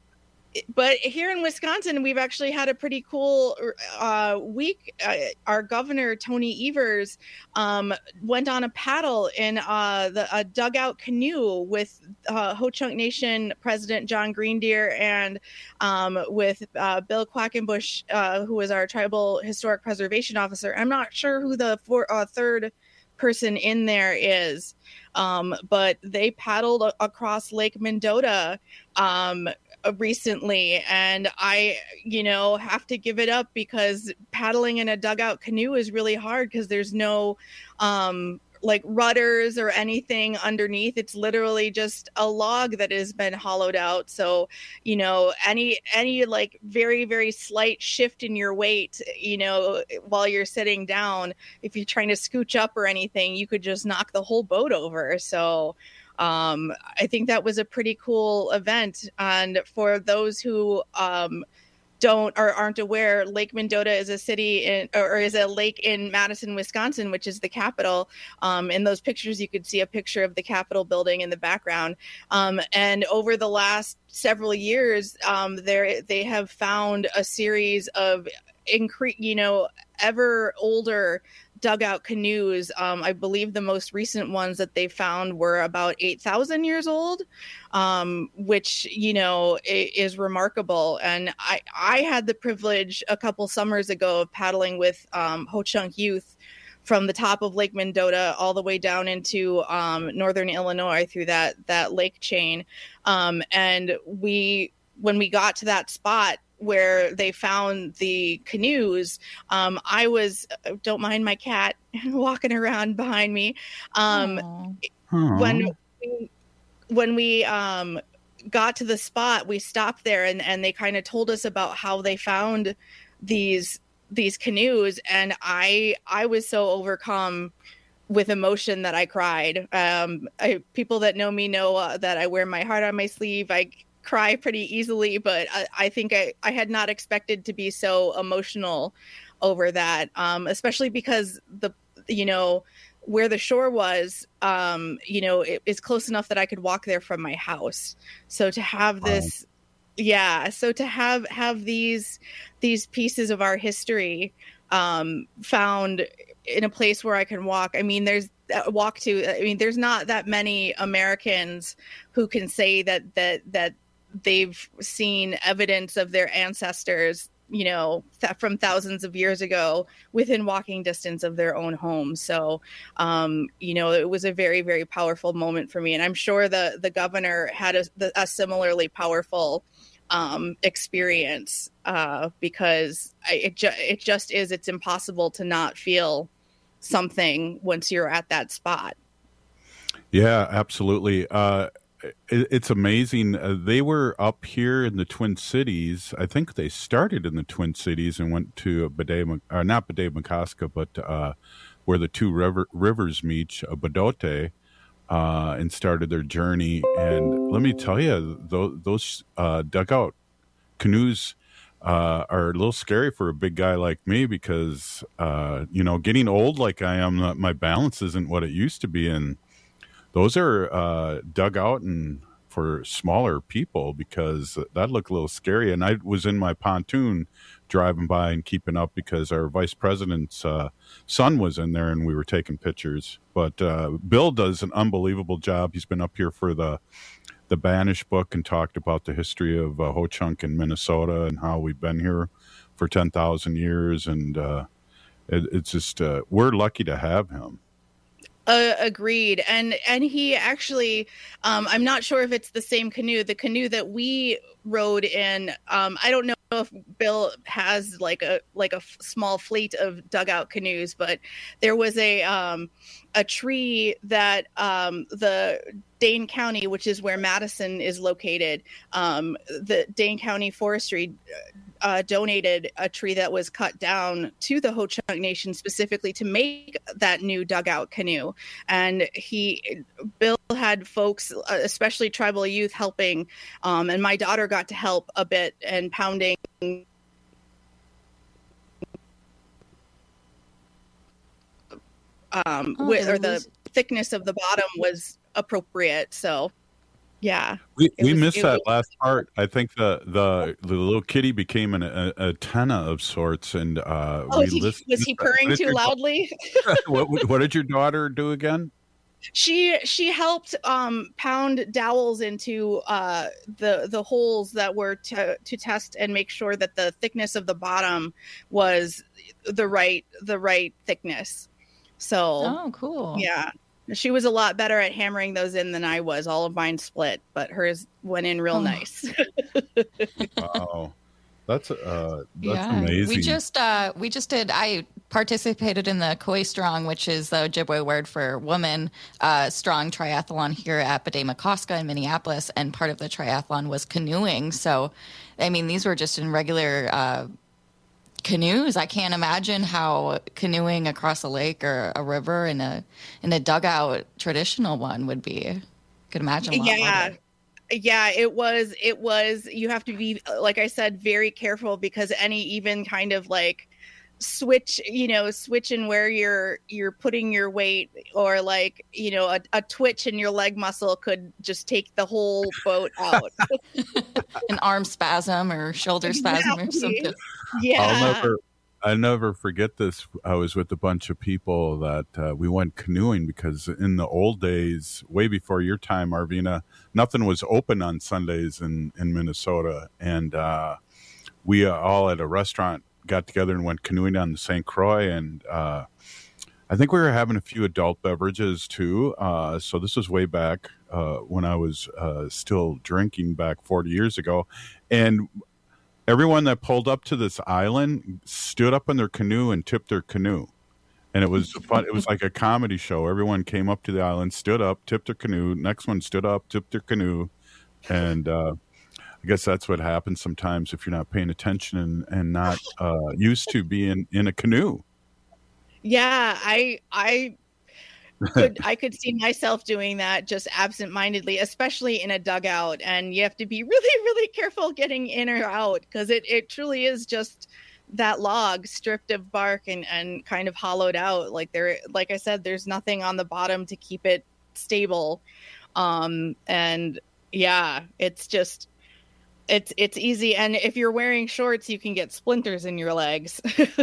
But here in Wisconsin, we've actually had a pretty cool uh, week. Uh, our governor, Tony Evers, um, went on a paddle in uh, the, a dugout canoe with uh, Ho-Chunk Nation President John Greendeer and um, with uh, Bill Quackenbush, uh, who was our Tribal Historic Preservation Officer. I'm not sure who the four, uh, third person in there is, um, but they paddled a- across Lake Mendota um, recently, and I, you know, have to give it up because paddling in a dugout canoe is really hard because there's no um, like rudders or anything underneath. It's literally just a log that has been hollowed out. So, you know, any any like very very slight shift in your weight, you know, while you're sitting down, if you're trying to scooch up or anything, you could just knock the whole boat over. So um, I think that was a pretty cool event. And for those who um, don't or aren't aware, Lake Mendota is a city in, or is a lake in Madison, Wisconsin, which is the capital. Um, in those pictures, you could see a picture of the Capitol building in the background. Um, and over the last several years, um, there they have found a series of incre- you know, ever older dugout canoes. Um, I believe the most recent ones that they found were about eight thousand years old, um, which, you know, is remarkable. And I, I had the privilege a couple summers ago of paddling with um, Ho-Chunk youth from the top of Lake Mendota all the way down into um, northern Illinois through that, that lake chain. Um, and we, when we got to that spot where they found the canoes, um, I was, don't mind my cat walking around behind me. Um, when we, when we um, got to the spot, we stopped there and, and they kind of told us about how they found these these canoes, and I I was so overcome with emotion that I cried. Um, I, people that know me know uh, that I wear my heart on my sleeve. I cry pretty easily, but I, I think I, I had not expected to be so emotional over that, um, especially because the, you know, where the shore was, um, you know, it is close enough that I could walk there from my house. So to have this, wow. yeah, so to have, have these, these pieces of our history um, found in a place where I can walk. I mean, there's uh, walk to, I mean, there's not that many Americans who can say that, that, that, they've seen evidence of their ancestors, you know, th- from thousands of years ago within walking distance of their own homes. So, um, you know, it was a very, very powerful moment for me. And I'm sure the, the governor had a, a similarly powerful um, experience uh, because I, it, ju- it just is, it's impossible to not feel something once you're at that spot.
Yeah, absolutely. Uh, It's amazing. Uh, they were up here in the Twin Cities. I think they started in the Twin Cities and went to Bede, or not Bede Makaska, but uh, where the two river, rivers meet, uh, Bedote. uh, and started their journey. And let me tell you, those, those uh, dugout canoes uh, are a little scary for a big guy like me because, uh, you know, getting old like I am, my balance isn't what it used to be. And those are uh, dug out and for smaller people because that looked a little scary. And I was in my pontoon driving by and keeping up because our vice president's uh, son was in there and we were taking pictures. But uh, Bill does an unbelievable job. He's been up here for the the Banish book and talked about the history of uh, Ho-Chunk in Minnesota and how we've been here for ten thousand years. And uh, it, it's just, uh, we're lucky to have him.
Uh, agreed. And and he actually, um, I'm not sure if it's the same canoe. The canoe that we rode in, um, I don't know if Bill has like a like a f- small fleet of dugout canoes, but there was a um, a tree that um, the Dane County, which is where Madison is located, um, the Dane County Forestry uh, donated a tree that was cut down to the Ho-Chunk Nation specifically to make that new dugout canoe. And he, Bill had folks, especially tribal youth, helping, um, and my daughter got to help a bit and pounding um,
Oh,
with,
did
or
I
the
lose-
thickness of the bottom was appropriate. So, yeah.
We,
It
we
was-
missed
it
that
was-
last part. I think the the, the little kitty became an a, antenna of sorts, and uh,
Oh,
we
he,
listened-
was he
what
purring
did
too
your da-
loudly?
what, what- what did your daughter do again?
She she helped um, pound dowels into uh, the the holes that were to to test and make sure that the thickness of the bottom was the right the right thickness. So
Oh, cool.
yeah, she was a lot better at hammering those in than I was. All of mine split, but hers went in real
Oh.
nice.
Wow, that's uh, that's
yeah,
amazing.
we just uh, we just did. I participated in the Koi Strong, which is the Ojibwe word for woman, uh, strong triathlon here at Badema-Koska in Minneapolis, and part of the triathlon was canoeing. So, I mean, these were just in regular uh, canoes. I can't imagine how canoeing across a lake or a river in a in a dugout traditional one would be. I could imagine. A lot
yeah
harder.
yeah it was it was you have to be, like I said, very careful because any even kind of like switch you know switch in where you're you're putting your weight, or like you know a, a twitch in your leg muscle could just take the whole boat out.
An arm spasm or shoulder spasm or
Exactly.
something.
Yeah.
I'll never, I'll never forget this. I was with a bunch of people that uh, we went canoeing because in the old days, way before your time, Arvina, nothing was open on Sundays in, in Minnesota. And uh, we uh, all at a restaurant got together and went canoeing on the Saint Croix. And uh, I think we were having a few adult beverages too. Uh, so this was way back uh, when I was uh, still drinking back forty years ago. And everyone that pulled up to this island stood up in their canoe and tipped their canoe. And it was fun. It was like a comedy show. Everyone came up to the island, stood up, tipped their canoe. Next one stood up, tipped their canoe. And uh, I guess that's what happens sometimes if you're not paying attention and, and not uh, used to being in a canoe.
Yeah, I I could I could see myself doing that just absentmindedly, especially in a dugout, and you have to be really really careful getting in or out because it it truly is just that log stripped of bark and and kind of hollowed out. Like there, like I said, there's nothing on the bottom to keep it stable, um, and yeah, it's just. It's it's easy, and if you're wearing shorts, you can get splinters in your legs.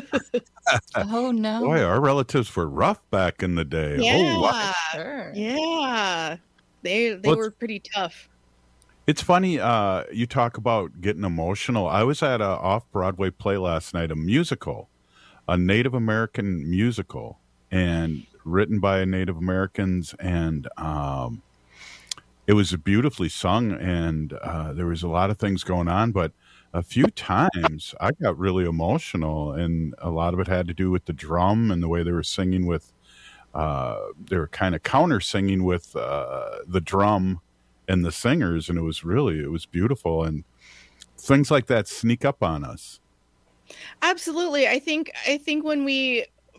Oh no!
Boy, our relatives were rough back in the day.
Yeah,
Oh, wow.
Sure.
yeah, they they
Well,
were pretty tough.
It's funny, uh, you talk about getting emotional. I was at a off-Broadway play last night, a musical, a Native American musical, and written by Native Americans, and um, it was beautifully sung, and uh, there was a lot of things going on, but a few times I got really emotional, and a lot of it had to do with the drum and the way they were singing with, uh, they were kind of counter singing with uh, the drum and the singers, and it was really, it was beautiful, and things like that sneak up on us.
Absolutely, I think I think when we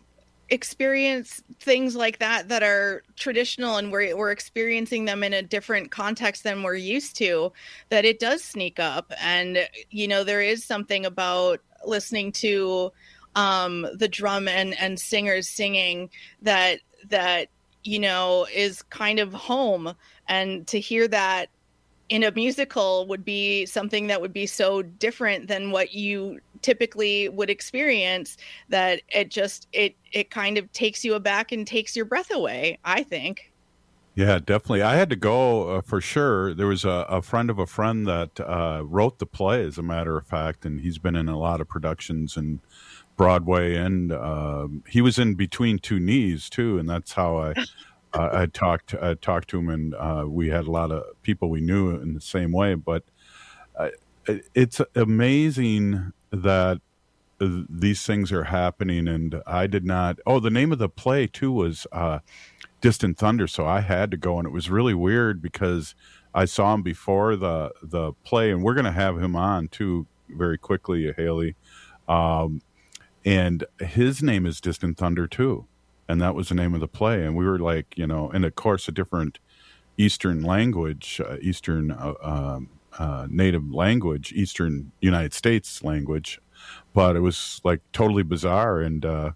experience things like that that are traditional and we're, we're experiencing them in a different context than we're used to, that it does sneak up. And, you know, there is something about listening to um, the drum and, and singers singing that, that, you know, is kind of home. And to hear that in a musical would be something that would be so different than what you typically would experience, that it just it it kind of takes you aback and takes your breath away, I think.
Yeah, definitely. I had to go uh, for sure. There was a, a friend of a friend that uh, wrote the play, as a matter of fact, and he's been in a lot of productions and Broadway, and uh, he was in Between Two Knees too, and that's how I uh, I talked I talked to him, and uh, we had a lot of people we knew in the same way. But uh, it's amazing that these things are happening, and I did not. Oh, the name of the play too was uh, Distant Thunder, so I had to go, and it was really weird because I saw him before the the play, and we're going to have him on too very quickly, Haley. Um, and his name is Distant Thunder too, and that was the name of the play. And we were like, you know, and of course a different Eastern language, uh, Eastern. Uh, um, Uh, native language, Eastern United States language, but it was like totally bizarre. And uh,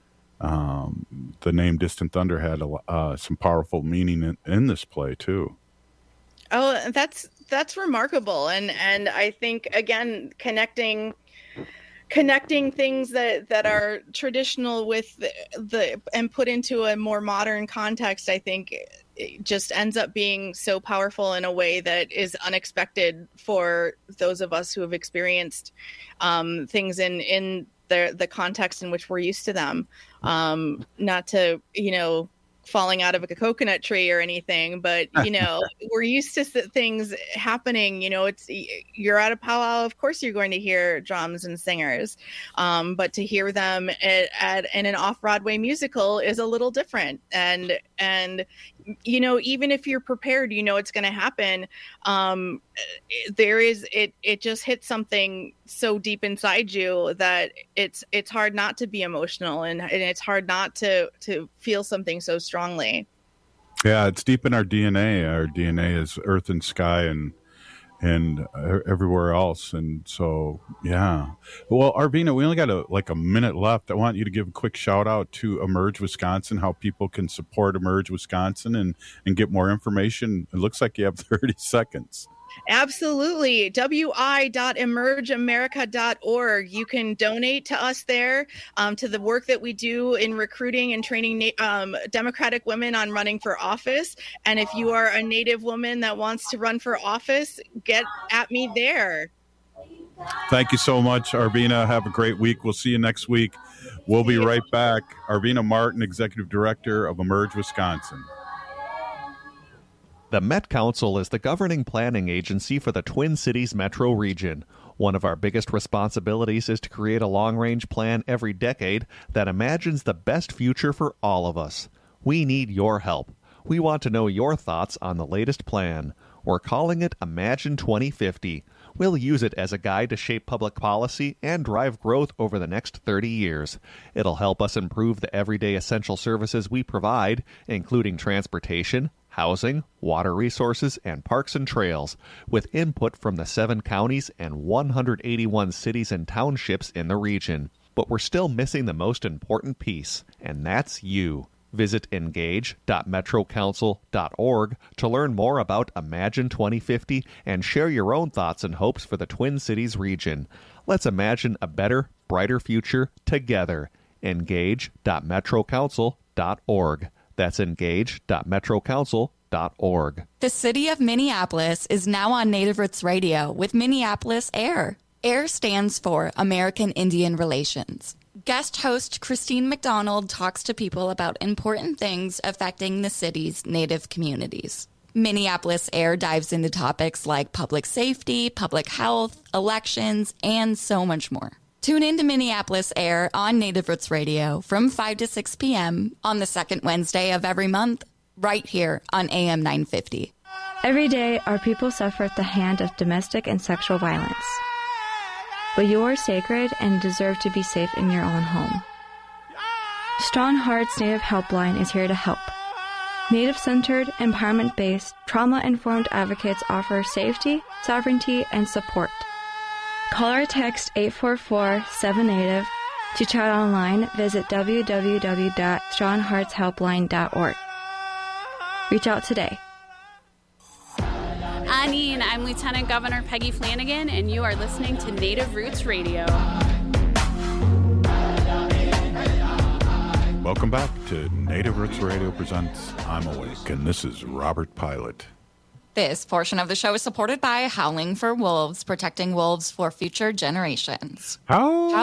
um, the name Distant Thunder had a, uh, some powerful meaning in, in this play too.
Oh, that's that's remarkable, and and I think again connecting connecting things that that are traditional with the, the and put into a more modern context, I think it just ends up being so powerful in a way that is unexpected for those of us who have experienced um, things in, in the, the context in which we're used to them. Um, not to, you know, falling out of a coconut tree or anything, but, you know, we're used to things happening. You know, it's you're at a powwow, of course you're going to hear drums and singers, um, but to hear them at, at in an off-Broadway musical is a little different. And and you know, even if you're prepared, you know it's going to happen. Um, there is it. It just hits something so deep inside you that it's it's hard not to be emotional, and, and it's hard not to to feel something so strongly.
Yeah, it's deep in our D N A. Our D N A is earth and sky, and and everywhere else. And so, yeah. Well, Arvina, we only got a, like a minute left. I want you to give a quick shout out to Emerge Wisconsin, how people can support Emerge Wisconsin and, and get more information. It looks like you have thirty seconds.
Absolutely. W I dot emerge america dot org. You can donate to us there, um, to the work that we do in recruiting and training um, Democratic women on running for office. And if you are a Native woman that wants to run for office, get at me there.
Thank you so much, Arvina. Have a great week. We'll see you next week. We'll be right back. Arvina Martin, Executive Director of Emerge Wisconsin.
The Met Council is the governing planning agency for the Twin Cities metro region. One of our biggest responsibilities is to create a long-range plan every decade that imagines the best future for all of us. We need your help. We want to know your thoughts on the latest plan. We're calling it Imagine twenty fifty. We'll use it as a guide to shape public policy and drive growth over the next thirty years. It'll help us improve the everyday essential services we provide, including transportation, housing, water resources, and parks and trails, with input from the seven counties and one hundred eighty-one cities and townships in the region. But we're still missing the most important piece, and that's you. Visit engage dot metro council dot org to learn more about Imagine twenty fifty and share your own thoughts and hopes for the Twin Cities region. Let's imagine a better, brighter future together. engage dot metro council dot org. That's engage dot metro council dot org.
The city of Minneapolis is now on Native Roots Radio with Minneapolis AIR. AIR stands for American Indian Relations. Guest host Christine McDonald talks to people about important things affecting the city's Native communities. Minneapolis AIR dives into topics like public safety, public health, elections, and so much more. Tune in to Minneapolis AIR on Native Roots Radio from five to six p.m. on the second Wednesday of every month, right here on A M nine fifty.
Every day, our people suffer at the hand of domestic and sexual violence. But you are sacred and deserve to be safe in your own home. Strong Hearts Native Helpline is here to help. Native-centered, empowerment-based, trauma-informed advocates offer safety, sovereignty, and support. Call or text eight four four, seven native. To chat online, visit w w w dot strong hearts helpline dot org. Reach out today.
Anine, I'm Lieutenant Governor Peggy Flanagan, and you are listening to Native Roots Radio.
Welcome back to Native Roots Radio presents I'm Awake, and this is Robert Pilot.
This portion of the show is supported by Howling for Wolves, protecting wolves for future generations.
How?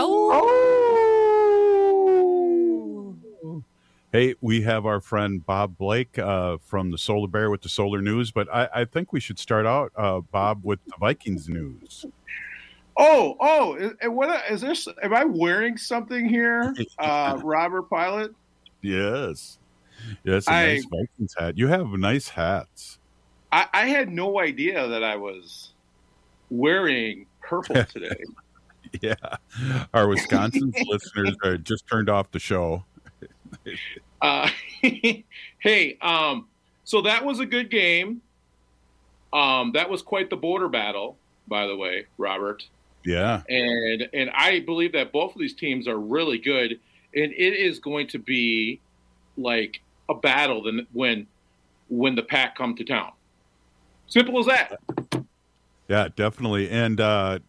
How?
Hey, we have our friend Bob Blake uh, from the Solar Bear with the Solar News, but I, I think we should start out, uh, Bob, with the Vikings news.
Oh, oh, is, what is this? Am I wearing something here, uh, Robert Pilot?
Yes. Yes, a
I,
nice Vikings hat. You have nice hats.
I, I had no idea that I was wearing purple today.
Yeah. Our Wisconsin listeners are just turned off the show.
uh, hey, um, so that was a good game. Um, that was quite the border battle, by the way, Robert.
Yeah.
And and I believe that both of these teams are really good, and it is going to be like a battle then when when the Pack come to town. Simple as that.
Yeah, definitely. And uh,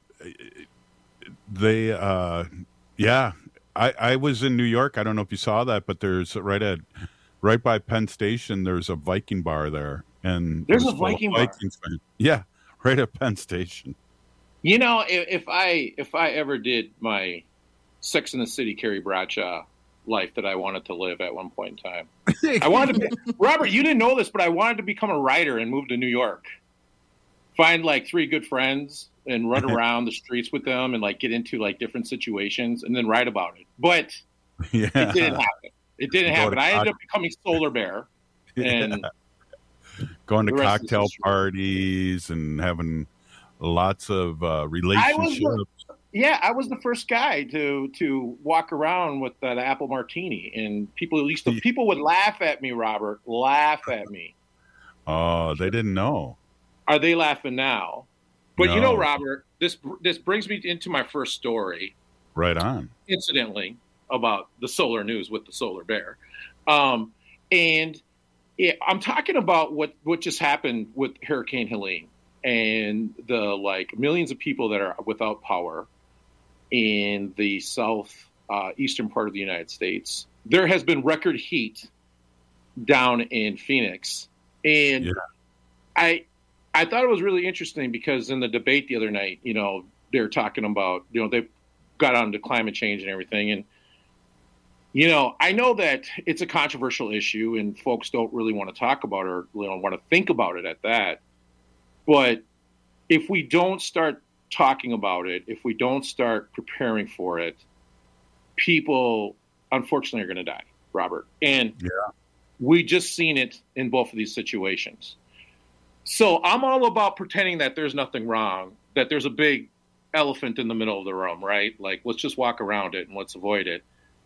they, uh, yeah, I, I was in New York. I don't know if you saw that, but there's right at right by Penn Station. There's a Viking bar there, and
there's a Viking bar.
Fan. Yeah, right at Penn Station.
You know, if, if I if I ever did my Sex in the City Carrie Bradshaw life that I wanted to live at one point in time, I wanted to be, Robert, you didn't know this, but I wanted to become a writer and move to New York. Find like three good friends and run around the streets with them and like get into like different situations and then write about it. But
yeah.
it didn't happen. It didn't
Go
happen. I ended
co-
up becoming Solar Bear and
yeah. Going to
the rest
cocktail
is
parties and having lots of uh, relationships.
I was the, yeah, I was the first guy to to walk around with that apple martini, and people at least the people would laugh at me. Robert, laugh at me.
Oh, they didn't know.
Are they laughing now? But
no.
You know, Robert, this this brings me into my first story.
Right on.
Incidentally, about the Solar News with the Solar Bear, um, and it, I'm talking about what what just happened with Hurricane Helene. And the like millions of people that are without power in the south uh, eastern part of the United States. There has been record heat down in Phoenix, and yeah. I I thought it was really interesting because in the debate the other night, you know, they're talking about, you know, they got onto climate change and everything, and you know, I know that it's a controversial issue and folks don't really want to talk about it or you know, want to think about it at that. But if we don't start talking about it, if we don't start preparing for it, people, unfortunately, are going to die, Robert. And
yeah.
we just seen it in both of these situations. So I'm all about pretending that there's nothing wrong, that there's a big elephant in the middle of the room, right? Like, let's just walk around it and let's avoid it.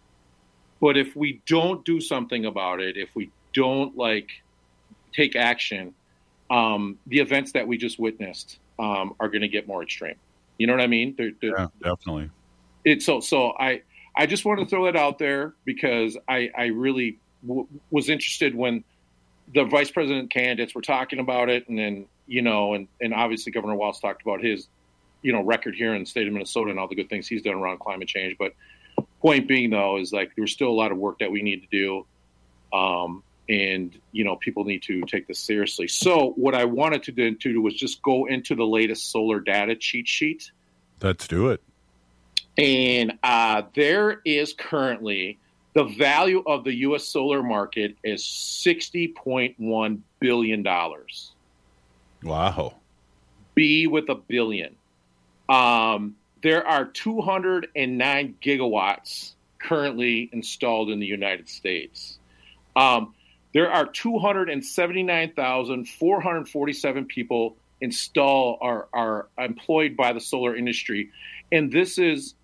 But if we don't do something about it, if we don't, like, take action, Um, the events that we just witnessed um, are going to get more extreme. You know what I mean? They're, they're,
yeah, definitely.
It's so. So I, I just wanted to throw that out there because I, I really w- was interested when the vice president candidates were talking about it, and then you know, and, and obviously Governor Walz talked about his, you know, record here in the state of Minnesota and all the good things he's done around climate change. But point being, though, is like there's still a lot of work that we need to do. Um, And, you know, people need to take this seriously. So what I wanted to do was just go into the latest solar data cheat sheet.
Let's do it.
And uh, there is currently the value of the U S solar market is sixty point one billion dollars.
Wow.
B with a billion. Um, there are two hundred nine gigawatts currently installed in the United States. Um, There are two hundred seventy-nine thousand four hundred forty-seven people install are are employed by the solar industry, and this is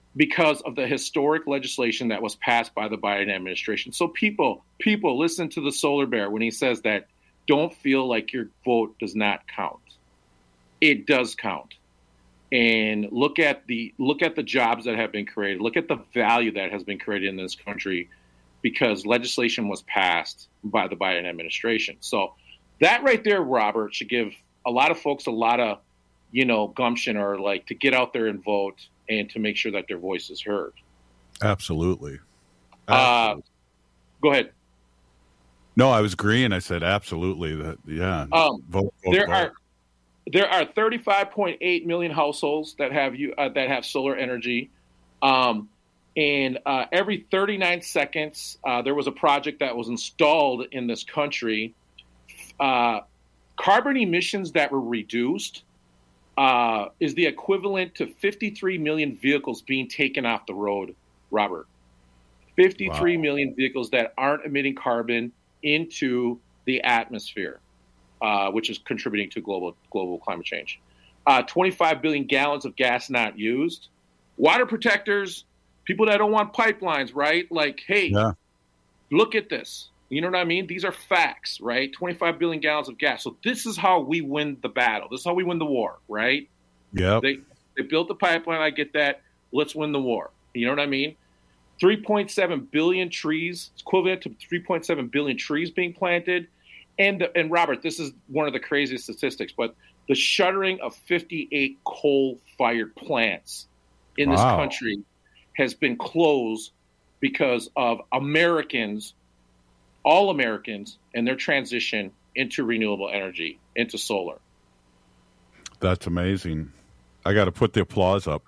because of the historic legislation that was passed by the Biden administration. So people, people listen to the Solar Bear when he says that don't feel like your vote does not count. It does count. And look at the look at the jobs that have been created. Look at the value that has been created in this country because legislation was passed by the Biden administration. So that right there, Robert, should give a lot of folks a lot of, you know, gumption or like to get out there and vote and to make sure that their voice is heard.
Absolutely.
Absolutely. Uh, go ahead.
No, I was agreeing. I said absolutely. That yeah.
Um,
vote, vote,
there
vote.
are there are thirty-five point eight million households that have you uh, that have solar energy, um, and uh, every thirty-nine seconds uh, there was a project that was installed in this country. Uh, carbon emissions that were reduced uh, is the equivalent to fifty-three million vehicles being taken off the road, Robert. fifty-three wow. million vehicles that aren't emitting carbon into the atmosphere, uh, which is contributing to global global climate change. Uh, twenty-five billion gallons of gas not used. Water protectors, people that don't want pipelines, right? Like, hey, yeah. look at this. You know what I mean? These are facts, right? twenty-five billion gallons of gas. So this is how we win the battle. This is how we win the war, right?
Yeah.
They they built the pipeline. I get that. Let's win the war. You know what I mean? three point seven billion trees, it's equivalent to three point seven billion trees being planted. And, the, and Robert, this is one of the craziest statistics, but the shuttering of fifty-eight coal-fired plants in wow. this country has been closed because of Americans, all Americans, and their transition into renewable energy, into solar.
That's amazing. I got to put the applause up.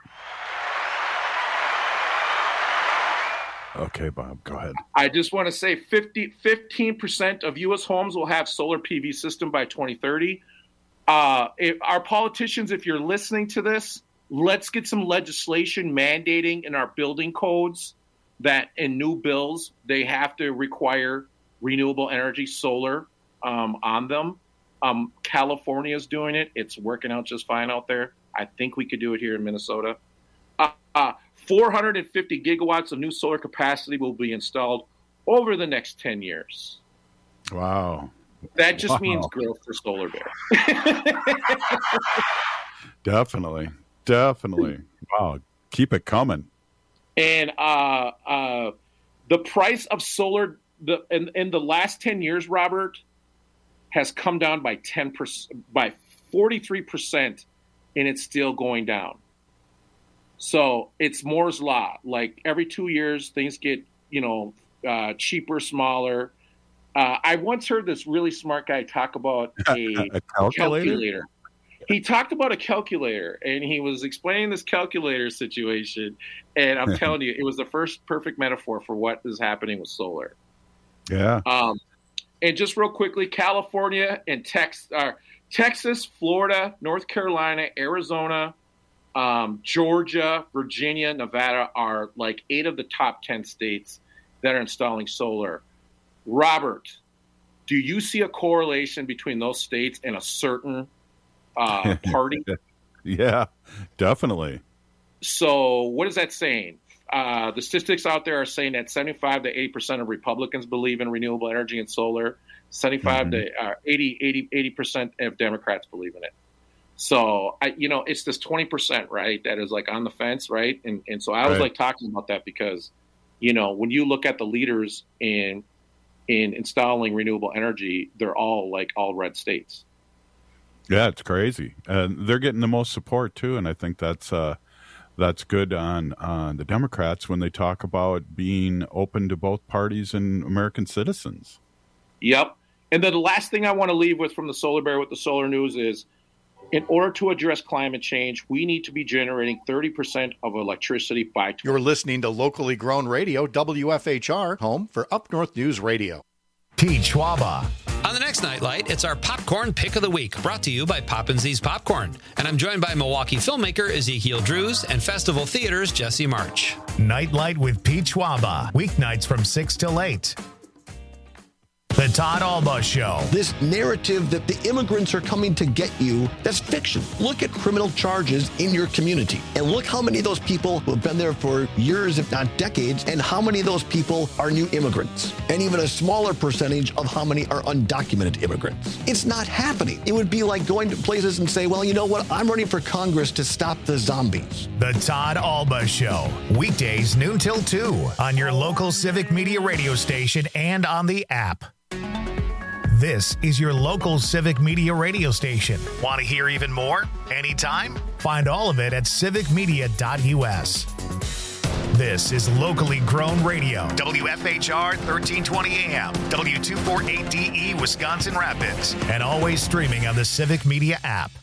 Okay, Bob, go ahead.
I just want to say fifty, fifteen percent of U S homes will have solar P V system by twenty thirty. Uh, if our politicians, if you're listening to this, let's get some legislation mandating in our building codes that in new bills, they have to require renewable energy, solar um, on them. Um, California is doing it. It's working out just fine out there. I think we could do it here in Minnesota. Uh, uh, four hundred fifty gigawatts of new solar capacity will be installed over the next ten years.
Wow.
That just
wow.
means growth for Solar Bear.
Definitely. Definitely. Wow. Keep it coming.
And uh, uh, the price of solar the in, in the last ten years, Robert, has come down by ten percent, by forty-three percent, and it's still going down. So it's Moore's Law. Like every two years, things get, you know, uh, cheaper, smaller. Uh, I once heard this really smart guy talk about a,
a calculator?
calculator. He talked about a calculator, and he was explaining this calculator situation. And I'm telling you, it was the first perfect metaphor for what is happening with solar.
Yeah.
Um, and just real quickly, California and Tex- uh, Texas, Florida, North Carolina, Arizona, Um, Georgia, Virginia, Nevada are like eight of the top ten states that are installing solar. Robert, do you see a correlation between those states and a certain uh, party?
Yeah, definitely.
So what is that saying? Uh, the statistics out there are saying that seventy-five to eighty percent of Republicans believe in renewable energy and solar. seventy-five mm-hmm. to uh, eighty, eighty, eighty percent of Democrats believe in it. So, I, you know, it's this twenty percent, right, that is like on the fence, right? And and so I was right. like talking about that because, you know, when you look at the leaders in in installing renewable energy, they're all like all red states.
Yeah, it's crazy. And they're getting the most support, too. And I think that's uh, that's good on, on the Democrats when they talk about being open to both parties and American citizens.
Yep. And then the last thing I want to leave with from the Solar Bear with the solar news is, in order to address climate change, we need to be generating thirty percent of electricity by...
You're listening to locally grown radio, W F H R, home for Up North News Radio.
Pete Schwaba.
On the next Nightlight, it's our Popcorn Pick of the Week, brought to you by Poppin's Popcorn. And I'm joined by Milwaukee filmmaker Ezekiel Drews and Festival Theater's Jesse March.
Nightlight with Pete Schwaba. Weeknights from six till eight. The Todd Alba Show.
This narrative that the immigrants are coming to get you, that's fiction. Look at criminal charges in your community and look how many of those people who have been there for years, if not decades, and how many of those people are new immigrants, and even a smaller percentage of how many are undocumented immigrants. It's not happening. It would be like going to places and say, well, you know what? I'm running for Congress to stop the zombies.
The Todd Alba Show, weekdays noon till two on your local Civic Media radio station and on the app. This is your local Civic Media radio station. Want to hear even more? Anytime? Find all of it at civic media dot u s. This is locally grown radio. W F H R thirteen twenty A M, W two forty-eight D E, Wisconsin Rapids, and always streaming on the Civic Media app.